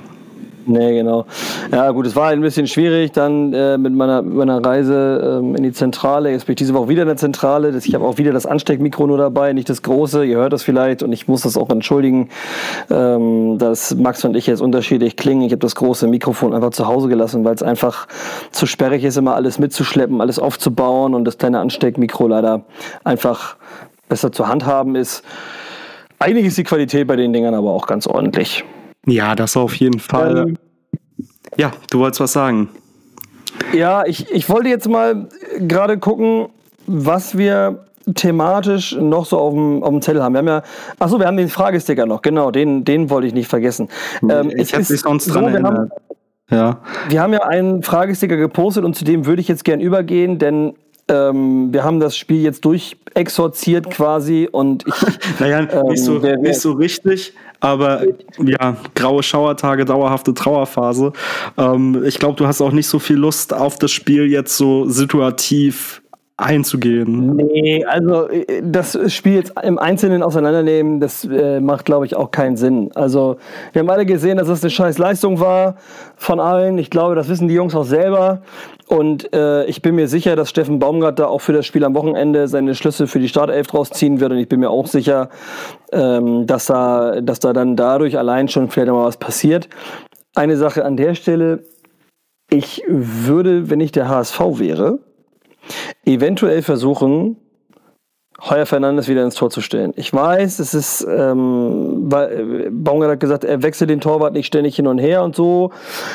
Nee, genau. Ja gut, es war ein bisschen schwierig dann äh, mit, meiner, mit meiner Reise ähm, in die Zentrale. Jetzt bin ich diese Woche wieder in der Zentrale. Das, ich habe auch wieder das Ansteckmikro nur dabei, nicht das große. Ihr hört das vielleicht und ich muss das auch entschuldigen, ähm, dass Max und ich jetzt unterschiedlich klingen. Ich habe das große Mikrofon einfach zu Hause gelassen, weil es einfach zu sperrig ist, immer alles mitzuschleppen, alles aufzubauen und das kleine Ansteckmikro leider einfach besser zu handhaben ist. Eigentlich ist die Qualität bei den Dingern aber auch ganz ordentlich. ja, das auf jeden Fall. Ähm, Ja, du wolltest was sagen. Ja, ich, ich wollte jetzt mal gerade gucken, was wir thematisch noch so auf dem, auf dem Zettel haben. Wir haben ja, achso, wir haben den Fragesticker noch, genau, den, den wollte ich nicht vergessen. Ähm, ich es hätte ist mich sonst so, dran wir haben, erinnert. Ja. wir haben ja einen Fragesticker gepostet und zu dem würde ich jetzt gern übergehen, denn ähm, wir haben das Spiel jetzt durchexorziert quasi und ich... Naja, Ähm, nicht, so, wer- wer- nicht so richtig, aber ja, graue Schauertage, dauerhafte Trauerphase. Ähm, ich glaube, du hast auch nicht so viel Lust auf das Spiel jetzt so situativ einzugehen. Nee, also äh, das Spiel jetzt im Einzelnen auseinandernehmen, das äh, macht, glaube ich, auch keinen Sinn. Also wir haben alle gesehen, dass das eine scheiß Leistung war von allen. Ich glaube, das wissen die Jungs auch selber. Und äh, ich bin mir sicher, dass Steffen Baumgart da auch für das Spiel am Wochenende seine Schlüsse für die Startelf draus ziehen wird. Und ich bin mir auch sicher, ähm, dass, da, dass da dann dadurch allein schon vielleicht noch mal was passiert. Eine Sache an der Stelle. Ich würde, wenn ich der H S V wäre, eventuell versuchen, Heuer Fernandes wieder ins Tor zu stellen. Ich weiß, es ist, ähm, weil Baumgart hat gesagt, er wechselt den Torwart nicht ständig hin und her und so.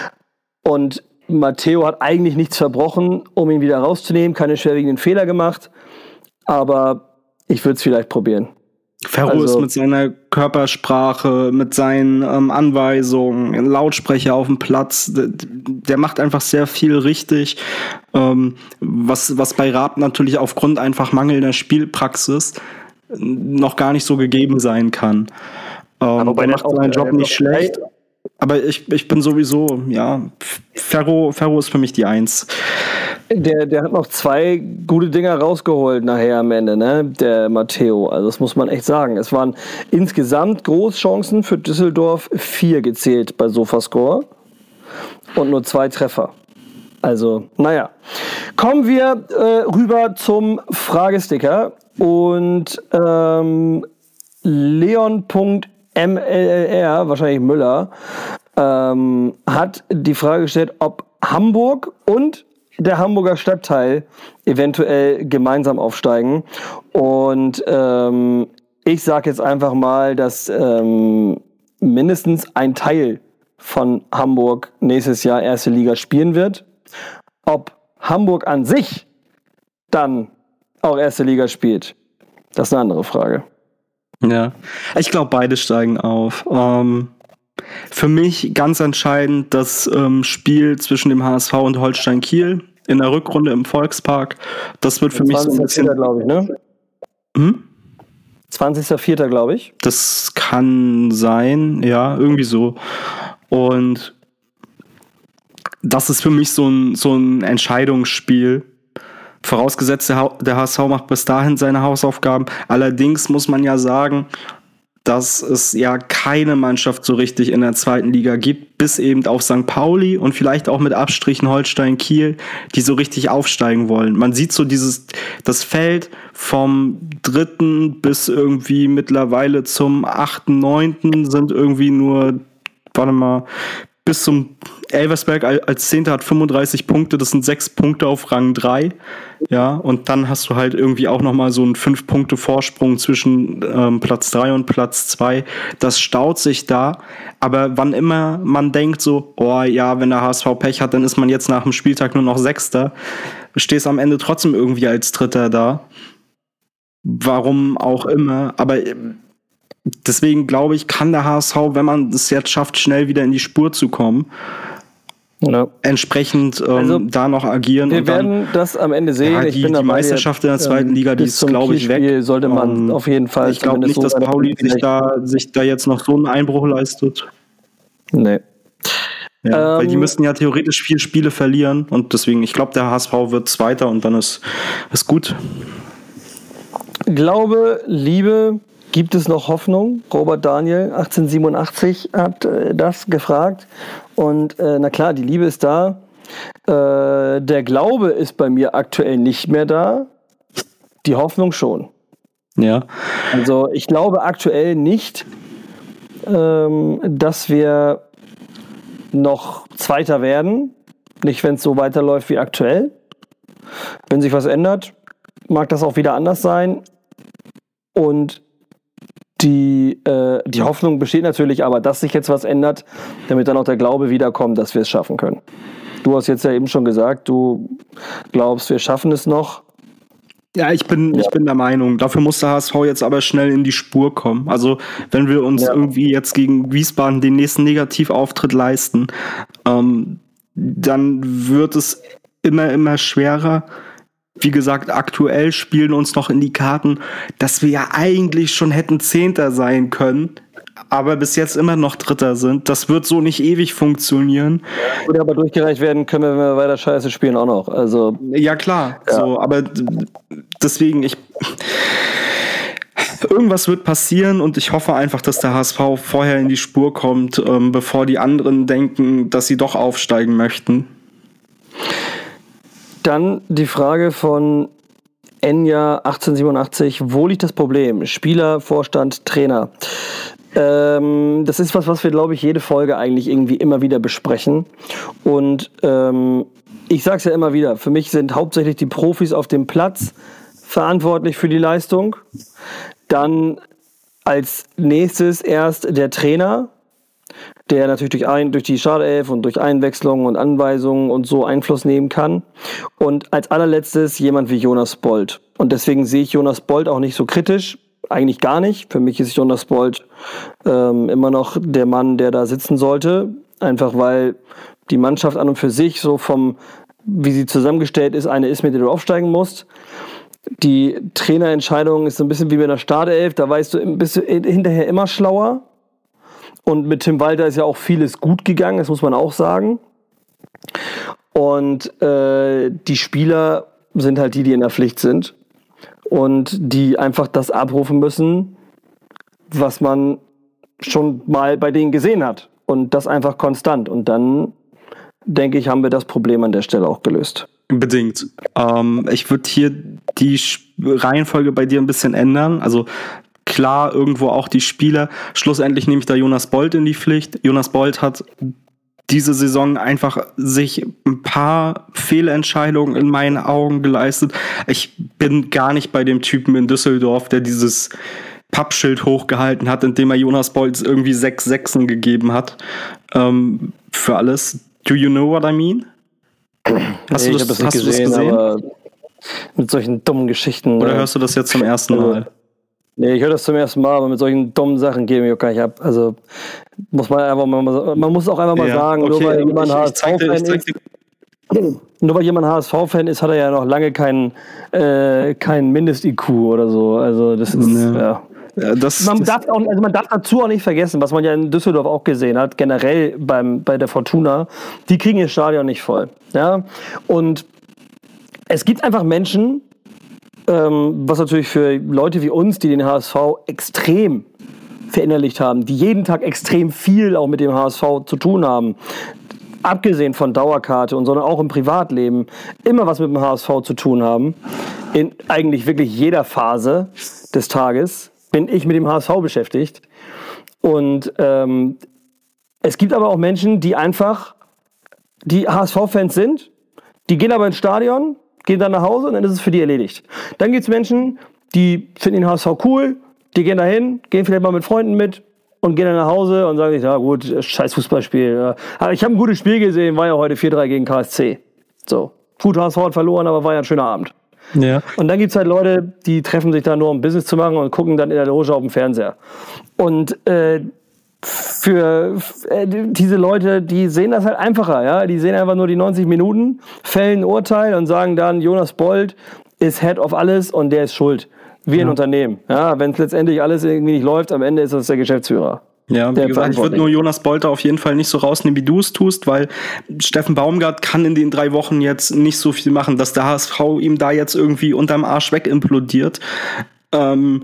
Und Matteo hat eigentlich nichts verbrochen, um ihn wieder rauszunehmen, keine schwerwiegenden Fehler gemacht. Aber ich würde es vielleicht probieren. Ferro Also- ist mit seiner Körpersprache, mit seinen ähm, Anweisungen, ein Lautsprecher auf dem Platz, der, der macht einfach sehr viel richtig, ähm, was, was bei Raab natürlich aufgrund einfach mangelnder Spielpraxis noch gar nicht so gegeben sein kann. Ähm, wobei der das macht auch- seinen Job äh, nicht schlecht, aber ich, ich bin sowieso, ja, Ferro, Ferro ist für mich die Eins. Der, der hat noch zwei gute Dinger rausgeholt nachher am Ende, ne? Der Matteo. Also das muss man echt sagen. Es waren insgesamt Großchancen für Düsseldorf, vier gezählt bei Sofascore und nur zwei Treffer. Also, naja. Kommen wir äh, rüber zum Fragesticker. und ähm, Leon.M L L R, wahrscheinlich Müller, ähm, hat die Frage gestellt, ob Hamburg und der Hamburger Stadtteil eventuell gemeinsam aufsteigen. Und ähm, ich sage jetzt einfach mal, dass ähm, mindestens ein Teil von Hamburg nächstes Jahr erste Liga spielen wird. Ob Hamburg an sich dann auch erste Liga spielt, das ist eine andere Frage. Ja, ich glaube, beide steigen auf. Ähm, für mich ganz entscheidend das ähm, Spiel zwischen dem H S V und Holstein Kiel in der Rückrunde im Volkspark. Das wird für mich so ein bisschen... glaube ich, ne? Hm? zwanzigster vierter glaube ich. Das kann sein, ja, irgendwie so. Und das ist für mich so ein, so ein Entscheidungsspiel. Vorausgesetzt, der H S V macht bis dahin seine Hausaufgaben. Allerdings muss man ja sagen, dass es ja keine Mannschaft so richtig in der zweiten Liga gibt, bis eben auf Sankt Pauli und vielleicht auch mit Abstrichen Holstein Kiel, die so richtig aufsteigen wollen. Man sieht so dieses, das Feld vom dritten bis irgendwie mittlerweile zum achten, neunten sind irgendwie nur, warte mal, bis zum Elversberg als Zehnter hat fünfunddreißig Punkte, das sind sechs Punkte auf Rang drei. Ja, und dann hast du halt irgendwie auch nochmal so einen fünf Punkte Vorsprung zwischen ähm, Platz drei und Platz zwei. Das staut sich da, aber wann immer man denkt so, oh ja, wenn der H S V Pech hat, dann ist man jetzt nach dem Spieltag nur noch Sechster, stehst am Ende trotzdem irgendwie als Dritter da. Warum auch immer, aber deswegen glaube ich, kann der H S V, wenn man es jetzt schafft, schnell wieder in die Spur zu kommen, ja. entsprechend ähm, also, da noch agieren. Wir und dann, werden das am Ende sehen. Ja, die, ich bin die Meisterschaft in der zweiten ähm, Liga, die ist, glaube ich, weg. Sollte man um, auf jeden Fall. Ich glaube nicht, so dass Pauli sich da, sich da jetzt noch so einen Einbruch leistet. Nee. Ja, ähm, weil die müssten ja theoretisch vier Spiele verlieren und deswegen, ich glaube, der H S V wird Zweiter und dann ist, ist gut. Glaube, Liebe, gibt es noch Hoffnung? Robert Daniel, achtzehnhundertsiebenundachtzig, hat äh, das gefragt. Und äh, na klar, die Liebe ist da. Äh, der Glaube ist bei mir aktuell nicht mehr da. Die Hoffnung schon. Ja. Also ich glaube aktuell nicht, ähm, dass wir noch Zweiter werden. Nicht, wenn es so weiterläuft wie aktuell. Wenn sich was ändert, mag das auch wieder anders sein. Und die, äh, die Hoffnung besteht natürlich aber, dass sich jetzt was ändert, damit dann auch der Glaube wiederkommt, dass wir es schaffen können. Du hast jetzt ja eben schon gesagt, du glaubst, wir schaffen es noch. Ja, ich bin, ja. ich bin der Meinung, dafür muss der H S V jetzt aber schnell in die Spur kommen. Also wenn wir uns ja. irgendwie jetzt gegen Wiesbaden den nächsten Negativauftritt leisten, ähm, dann wird es immer, immer schwerer. Wie gesagt, aktuell spielen uns noch in die Karten, dass wir ja eigentlich schon hätten Zehnter sein können, aber bis jetzt immer noch Dritter sind. Das wird so nicht ewig funktionieren. Würde aber durchgereicht werden können wir, wenn wir weiter Scheiße spielen, auch noch. Also ja, klar. Ja. So, aber deswegen, ich... Irgendwas wird passieren und ich hoffe einfach, dass der H S V vorher in die Spur kommt, ähm, bevor die anderen denken, dass sie doch aufsteigen möchten. Dann die Frage von Enya achtzehnhundertsiebenundachtzig. Wo liegt das Problem? Spieler, Vorstand, Trainer. Ähm, das ist was, was wir, glaube ich, jede Folge eigentlich irgendwie immer wieder besprechen. Und ähm, ich sage es ja immer wieder, für mich sind hauptsächlich die Profis auf dem Platz verantwortlich für die Leistung. Dann als nächstes erst der Trainer, der natürlich durch, ein, durch die Startelf und durch Einwechslungen und Anweisungen und so Einfluss nehmen kann. Und als allerletztes jemand wie Jonas Bold. Und deswegen sehe ich Jonas Bold auch nicht so kritisch. Eigentlich gar nicht. Für mich ist Jonas Bold ähm, immer noch der Mann, der da sitzen sollte. Einfach weil die Mannschaft an und für sich so vom, wie sie zusammengestellt ist, eine ist, mit der du aufsteigen musst. Die Trainerentscheidung ist so ein bisschen wie mit einer Startelf. Da weißt du, bist du hinterher immer schlauer. Und mit Tim Walter ist ja auch vieles gut gegangen, das muss man auch sagen. Und äh, die Spieler sind halt die, die in der Pflicht sind. Und die einfach das abrufen müssen, was man schon mal bei denen gesehen hat. Und das einfach konstant. Und dann, denke ich, haben wir das Problem an der Stelle auch gelöst. Bedingt. Ähm, ich würde hier die Reihenfolge bei dir ein bisschen ändern. Also klar, irgendwo auch die Spieler. Schlussendlich nehme ich da Jonas Bolt in die Pflicht. Jonas Bolt hat diese Saison einfach sich ein paar Fehlentscheidungen in meinen Augen geleistet. Ich bin gar nicht bei dem Typen in Düsseldorf, der dieses Pappschild hochgehalten hat, indem er Jonas Bolt irgendwie sechs Sechsen gegeben hat. Ähm, für alles. Do you know what I mean? Hast nee, du das, das, ich habe das nicht gesehen, gesehen? aber mit solchen dummen Geschichten. Oder hörst du das jetzt zum ersten Mal? Nee, ich höre das zum ersten Mal, aber mit solchen dummen Sachen gebe ich auch gar nicht ab. Also muss man einfach mal, man muss auch einfach mal ja, sagen, okay, nur weil jemand H S V-Fan ist, nur weil jemand H S V-Fan ist, hat er ja noch lange keinen äh, kein Mindest-I Q oder so. Also das ist, ja. ja. Ja, das, man, das darf auch, also man darf dazu auch nicht vergessen, was man ja in Düsseldorf auch gesehen hat, generell beim, bei der Fortuna, die kriegen ihr Stadion nicht voll. Ja? Und es gibt einfach Menschen, ähm, was natürlich für Leute wie uns, die den H S V extrem verinnerlicht haben, die jeden Tag extrem viel auch mit dem H S V zu tun haben, abgesehen von Dauerkarte und sondern auch im Privatleben, immer was mit dem H S V zu tun haben, in eigentlich wirklich jeder Phase des Tages, bin ich mit dem H S V beschäftigt. Und ähm, es gibt aber auch Menschen, die einfach, die H S V-Fans sind, die gehen aber ins Stadion, gehen dann nach Hause und dann ist es für die erledigt. Dann gibt es Menschen, die finden den H S V cool, die gehen dahin, gehen vielleicht mal mit Freunden mit und gehen dann nach Hause und sagen sich, ja gut, scheiß Fußballspiel. Aber ich habe ein gutes Spiel gesehen, war ja heute vier drei gegen K S C. So, gut, H S V hat verloren, aber war ja ein schöner Abend. Ja. Und dann gibt es halt Leute, die treffen sich da nur, um Business zu machen und gucken dann in der Loge auf dem Fernseher. Und äh, für äh, diese Leute, die sehen das halt einfacher. Ja? Die sehen einfach nur die neunzig Minuten, fällen ein Urteil und sagen dann, Jonas Bolt ist Head of alles und der ist schuld. Wie ein ja. Unternehmen. Ja? Wenn es letztendlich alles irgendwie nicht läuft, am Ende ist das der Geschäftsführer. Ja, wie gesagt, ich würde nur Jonas Bolter auf jeden Fall nicht so rausnehmen, wie du es tust, weil Steffen Baumgart kann in den drei Wochen jetzt nicht so viel machen, dass der H S V ihm da jetzt irgendwie unterm Arsch wegimplodiert. Ähm,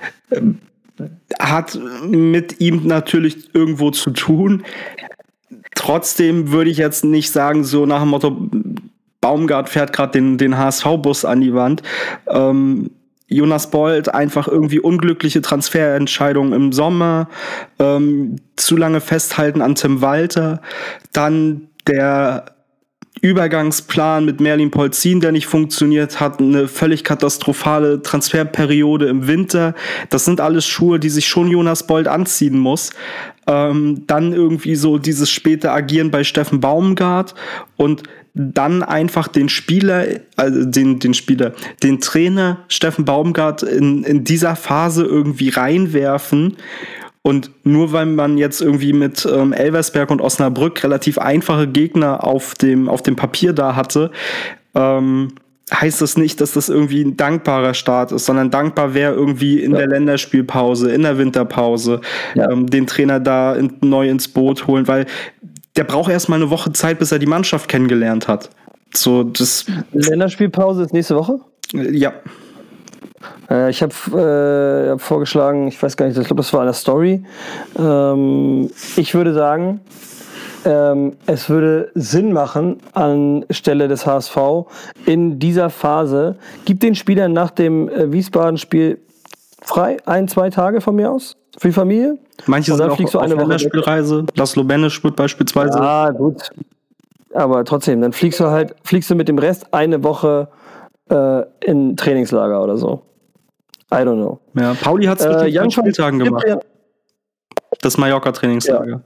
hat mit ihm natürlich irgendwo zu tun. Trotzdem würde ich jetzt nicht sagen, so nach dem Motto, Baumgart fährt gerade den, den H S V-Bus an die Wand. Ähm, Jonas Bolt einfach irgendwie unglückliche Transferentscheidungen im Sommer, ähm, zu lange festhalten an Tim Walter, dann der Übergangsplan mit Merlin Polzin, der nicht funktioniert hat, eine völlig katastrophale Transferperiode im Winter. Das sind alles Schuhe, die sich schon Jonas Bolt anziehen muss. Ähm, dann irgendwie so dieses späte Agieren bei Steffen Baumgart und dann einfach den Spieler, also den, den Spieler, den Trainer Steffen Baumgart in, in dieser Phase irgendwie reinwerfen. Und nur weil man jetzt irgendwie mit ähm, Elversberg und Osnabrück relativ einfache Gegner auf dem, auf dem Papier da hatte, ähm, heißt das nicht, dass das irgendwie ein dankbarer Start ist, sondern dankbar wäre irgendwie in ja. der Länderspielpause, in der Winterpause, ja. ähm, den Trainer da in, neu ins Boot holen, weil der braucht erstmal eine Woche Zeit, bis er die Mannschaft kennengelernt hat. So, das Länderspielpause ist nächste Woche? Ja. Äh, ich habe äh, hab vorgeschlagen, ich weiß gar nicht, ich glaube, das war eine Story. Ähm, ich würde sagen, ähm, es würde Sinn machen, anstelle des H S V in dieser Phase, gib den Spielern nach dem äh, Wiesbaden-Spiel frei, ein, zwei Tage von mir aus, für die Familie. Manche und dann sind fliegst auch du eine auf Länderspielreise. Laszlo Benesch wird beispielsweise. Ja, gut. Aber trotzdem, dann fliegst du halt, fliegst du mit dem Rest eine Woche äh, in Trainingslager oder so. I don't know. Ja, Pauli hat es mit äh, den Spieltagen gemacht. Das Mallorca-Trainingslager. Ja.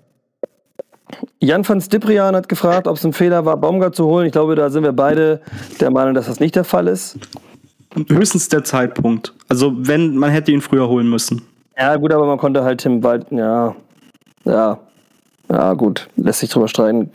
Jan van Stiprian hat gefragt, ob es ein Fehler war, Baumgart zu holen. Ich glaube, da sind wir beide der Meinung, dass das nicht der Fall ist. Höchstens der Zeitpunkt. Also, wenn, man hätte ihn früher holen müssen. Ja, gut, aber man konnte halt Tim Wald, ja, ja, ja, gut, lässt sich drüber streiten.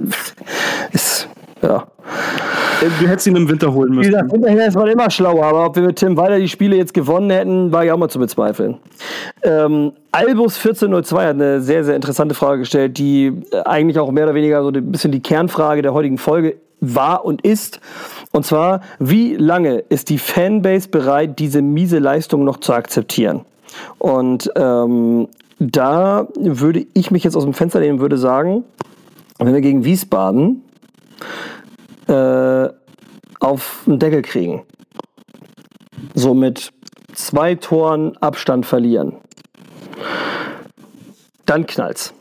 Ist, ja. Du hättest ihn im Winter holen müssen. Wie gesagt, hinterher ist man immer schlauer, aber ob wir mit Tim Walter die Spiele jetzt gewonnen hätten, war ja auch mal zu bezweifeln. Ähm, Albus vierzehn null zwei hat eine sehr, sehr interessante Frage gestellt, die eigentlich auch mehr oder weniger so ein bisschen die Kernfrage der heutigen Folge war und ist. Und zwar, wie lange ist die Fanbase bereit, diese miese Leistung noch zu akzeptieren? Und ähm, da würde ich mich jetzt aus dem Fenster lehnen und würde sagen, wenn wir gegen Wiesbaden äh, auf den Deckel kriegen, so mit zwei Toren Abstand verlieren, dann knallt's.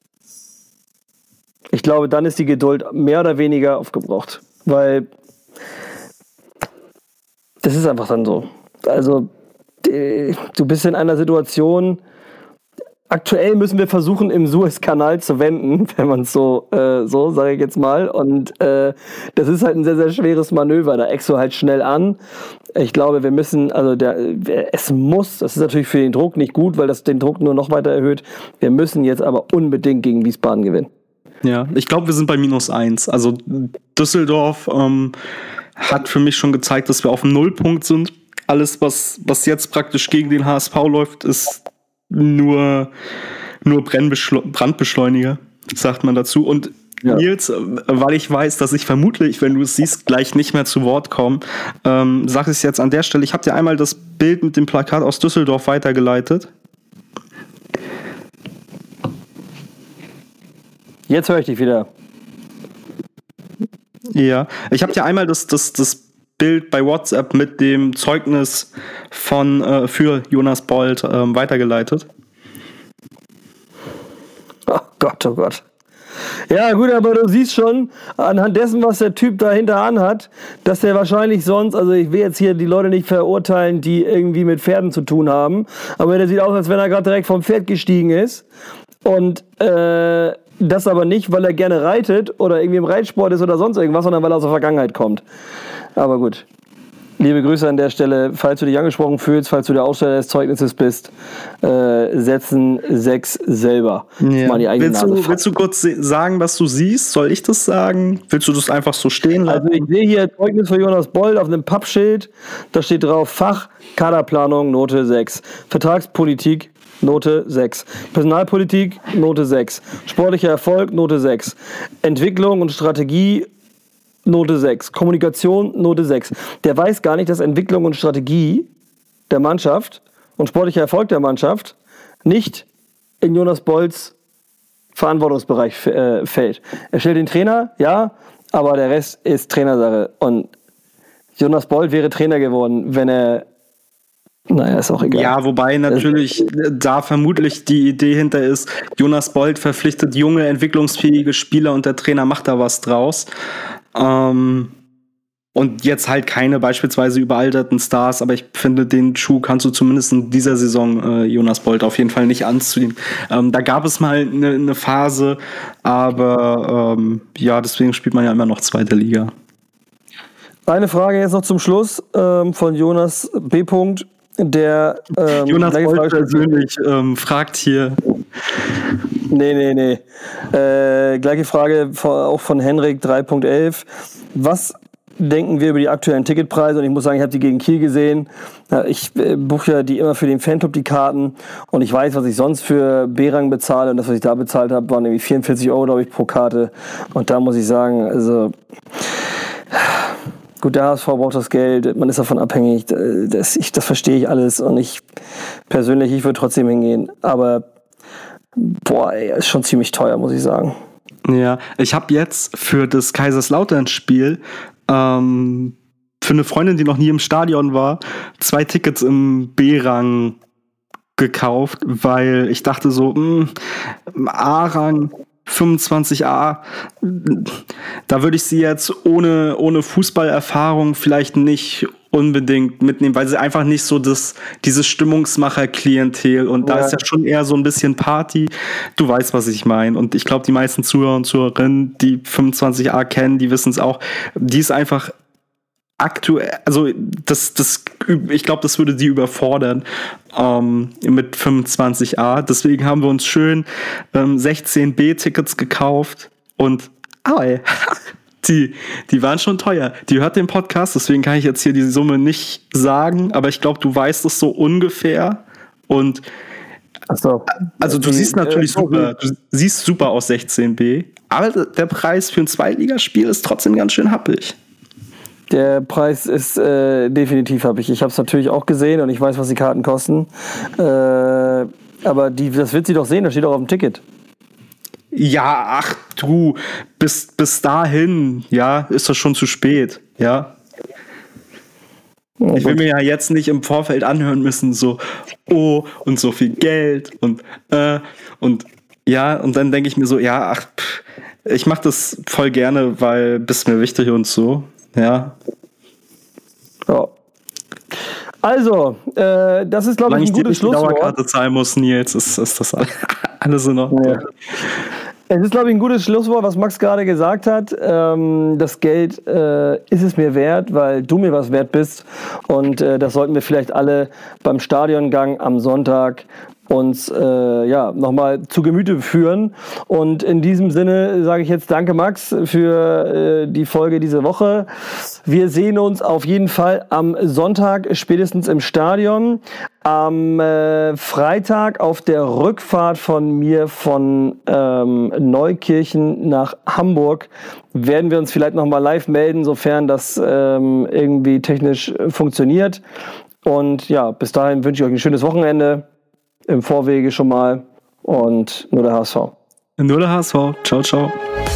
Ich glaube, dann ist die Geduld mehr oder weniger aufgebraucht, weil das ist einfach dann so. Also du bist in einer Situation, aktuell müssen wir versuchen, im Suezkanal zu wenden, wenn man es so, äh, so sage ich jetzt mal. Und äh, das ist halt ein sehr, sehr schweres Manöver. Da eckst du halt schnell an. Ich glaube, wir müssen, also der, es muss, das ist natürlich für den Druck nicht gut, weil das den Druck nur noch weiter erhöht. Wir müssen jetzt aber unbedingt gegen Wiesbaden gewinnen. Ja, ich glaube, wir sind bei minus eins. Also Düsseldorf ähm, hat für mich schon gezeigt, dass wir auf dem Nullpunkt sind. Alles, was, was jetzt praktisch gegen den H S V läuft, ist nur, nur Brandbeschleuniger, sagt man dazu. Und ja. Nils, weil ich weiß, dass ich vermutlich, wenn du es siehst, gleich nicht mehr zu Wort komme, ähm, sage ich es jetzt an der Stelle. Ich habe dir einmal das Bild mit dem Plakat aus Düsseldorf weitergeleitet. Jetzt höre ich dich wieder. Ja, ich habe dir einmal das, das, das Bild bei WhatsApp mit dem Zeugnis von äh, für Jonas Bold ähm, weitergeleitet. Oh Gott, oh Gott. Ja gut, aber du siehst schon, anhand dessen, was der Typ dahinter anhat, dass der wahrscheinlich sonst, also ich will jetzt hier die Leute nicht verurteilen, die irgendwie mit Pferden zu tun haben, aber der sieht aus, als wenn er gerade direkt vom Pferd gestiegen ist und äh, das aber nicht, weil er gerne reitet oder irgendwie im Reitsport ist oder sonst irgendwas, sondern weil er aus der Vergangenheit kommt. Aber gut. Liebe Grüße an der Stelle. Falls du dich angesprochen fühlst, falls du der Aussteller des Zeugnisses bist, äh, setzen sechs selber. Ja. Willst, du, willst du kurz sagen, was du siehst? Soll ich das sagen? Willst du das einfach so stehen lassen? Also ich sehe hier Zeugnis für Jonas Bold auf einem Pappschild. Da steht drauf Fach, Kaderplanung, Note sechs. Vertragspolitik, Note sechs. Personalpolitik, Note sechs. Sportlicher Erfolg, Note sechs. Entwicklung und Strategie, Note sechs. Kommunikation, Note sechs. Der weiß gar nicht, dass Entwicklung und Strategie der Mannschaft und sportlicher Erfolg der Mannschaft nicht in Jonas Bolds Verantwortungsbereich äh, fällt. Er stellt den Trainer, ja, aber der Rest ist Trainersache. Und Jonas Bold wäre Trainer geworden, wenn er Naja, ist auch egal. Ja, wobei natürlich da vermutlich die Idee hinter ist, Jonas Bold verpflichtet junge, entwicklungsfähige Spieler und der Trainer macht da was draus. Ähm, und jetzt halt keine beispielsweise überalterten Stars, aber ich finde, den Schuh kannst du zumindest in dieser Saison äh, Jonas Bold auf jeden Fall nicht anziehen. Ähm, da gab es mal eine ne Phase, aber ähm, ja, deswegen spielt man ja immer noch zweite Liga. Eine Frage jetzt noch zum Schluss ähm, von Jonas B. Der ähm, Jonas Bold persönlich ähm, fragt hier. Nee, nee, nee. Äh, gleiche Frage auch von Henrik drei Punkt elf. Was denken wir über die aktuellen Ticketpreise? Und ich muss sagen, ich habe die gegen Kiel gesehen. Ich äh, buche ja die immer für den Fanclub die Karten. Und ich weiß, was ich sonst für B-Rang bezahle. Und das, was ich da bezahlt habe, waren irgendwie vierundvierzig Euro, glaube ich, pro Karte. Und da muss ich sagen, also gut, der H S V braucht das Geld, man ist davon abhängig, das, ich, das verstehe ich alles und ich persönlich, ich würde trotzdem hingehen, aber boah, ey, ist schon ziemlich teuer, muss ich sagen. Ja, ich habe jetzt für das Kaiserslautern-Spiel ähm, für eine Freundin, die noch nie im Stadion war, zwei Tickets im B-Rang gekauft, weil ich dachte so, mh, A-Rang fünfundzwanzig a, da würde ich sie jetzt ohne, ohne Fußballerfahrung vielleicht nicht unbedingt mitnehmen, weil sie einfach nicht so das, dieses Stimmungsmacher-Klientel und da ja. ist ja schon eher so ein bisschen Party. Du weißt, was ich meine. Und ich glaube, die meisten Zuhörer und Zuhörerinnen, die fünfundzwanzig a kennen, die wissen es auch. Die ist einfach aktuell, also das, das, ich glaube, das würde die überfordern ähm, mit fünfundzwanzig a. Deswegen haben wir uns schön ähm, sechzehn b-Tickets gekauft und ey, die, die waren schon teuer. Die hört den Podcast, deswegen kann ich jetzt hier die Summe nicht sagen, aber ich glaube, du weißt es so ungefähr. Und Ach so. Also du die, siehst natürlich äh, super, du siehst super aus sechzehn b, aber der Preis für ein Zweitligaspiel ist trotzdem ganz schön happig. Der Preis ist äh, definitiv happig. Ich habe es natürlich auch gesehen und ich weiß, was die Karten kosten. Äh, aber die, das wird sie doch sehen, das steht auch auf dem Ticket. Ja, ach du, bis, bis dahin, ja, ist das schon zu spät, ja. Ich will mir ja jetzt nicht im Vorfeld anhören müssen, so, oh, und so viel Geld und, äh, und, ja, und dann denke ich mir so, ja, ach, pff, ich mache das voll gerne, weil bist mir wichtig und so, ja. Ja. Also, äh, das ist, glaube ich, ein gutes Schlusswort. Wenn ich die Dauerkarte zahlen muss, Nils, ist, ist das alles in Ordnung. Ja. Es ist, glaube ich, ein gutes Schlusswort, was Max gerade gesagt hat. Ähm, das Geld äh, ist es mir wert, weil du mir was wert bist. Und äh, das sollten wir vielleicht alle beim Stadiongang am Sonntag uns äh, ja, nochmal zu Gemüte führen. Und in diesem Sinne sage ich jetzt danke, Max, für äh, die Folge diese Woche. Wir sehen uns auf jeden Fall am Sonntag, spätestens im Stadion. Am äh, Freitag auf der Rückfahrt von mir von ähm, Neukirchen nach Hamburg werden wir uns vielleicht nochmal live melden, sofern das ähm, irgendwie technisch funktioniert. Und ja, bis dahin wünsche ich euch ein schönes Wochenende. Im Vorwege schon mal und nur der H S V. Nur der H S V. Ciao, ciao.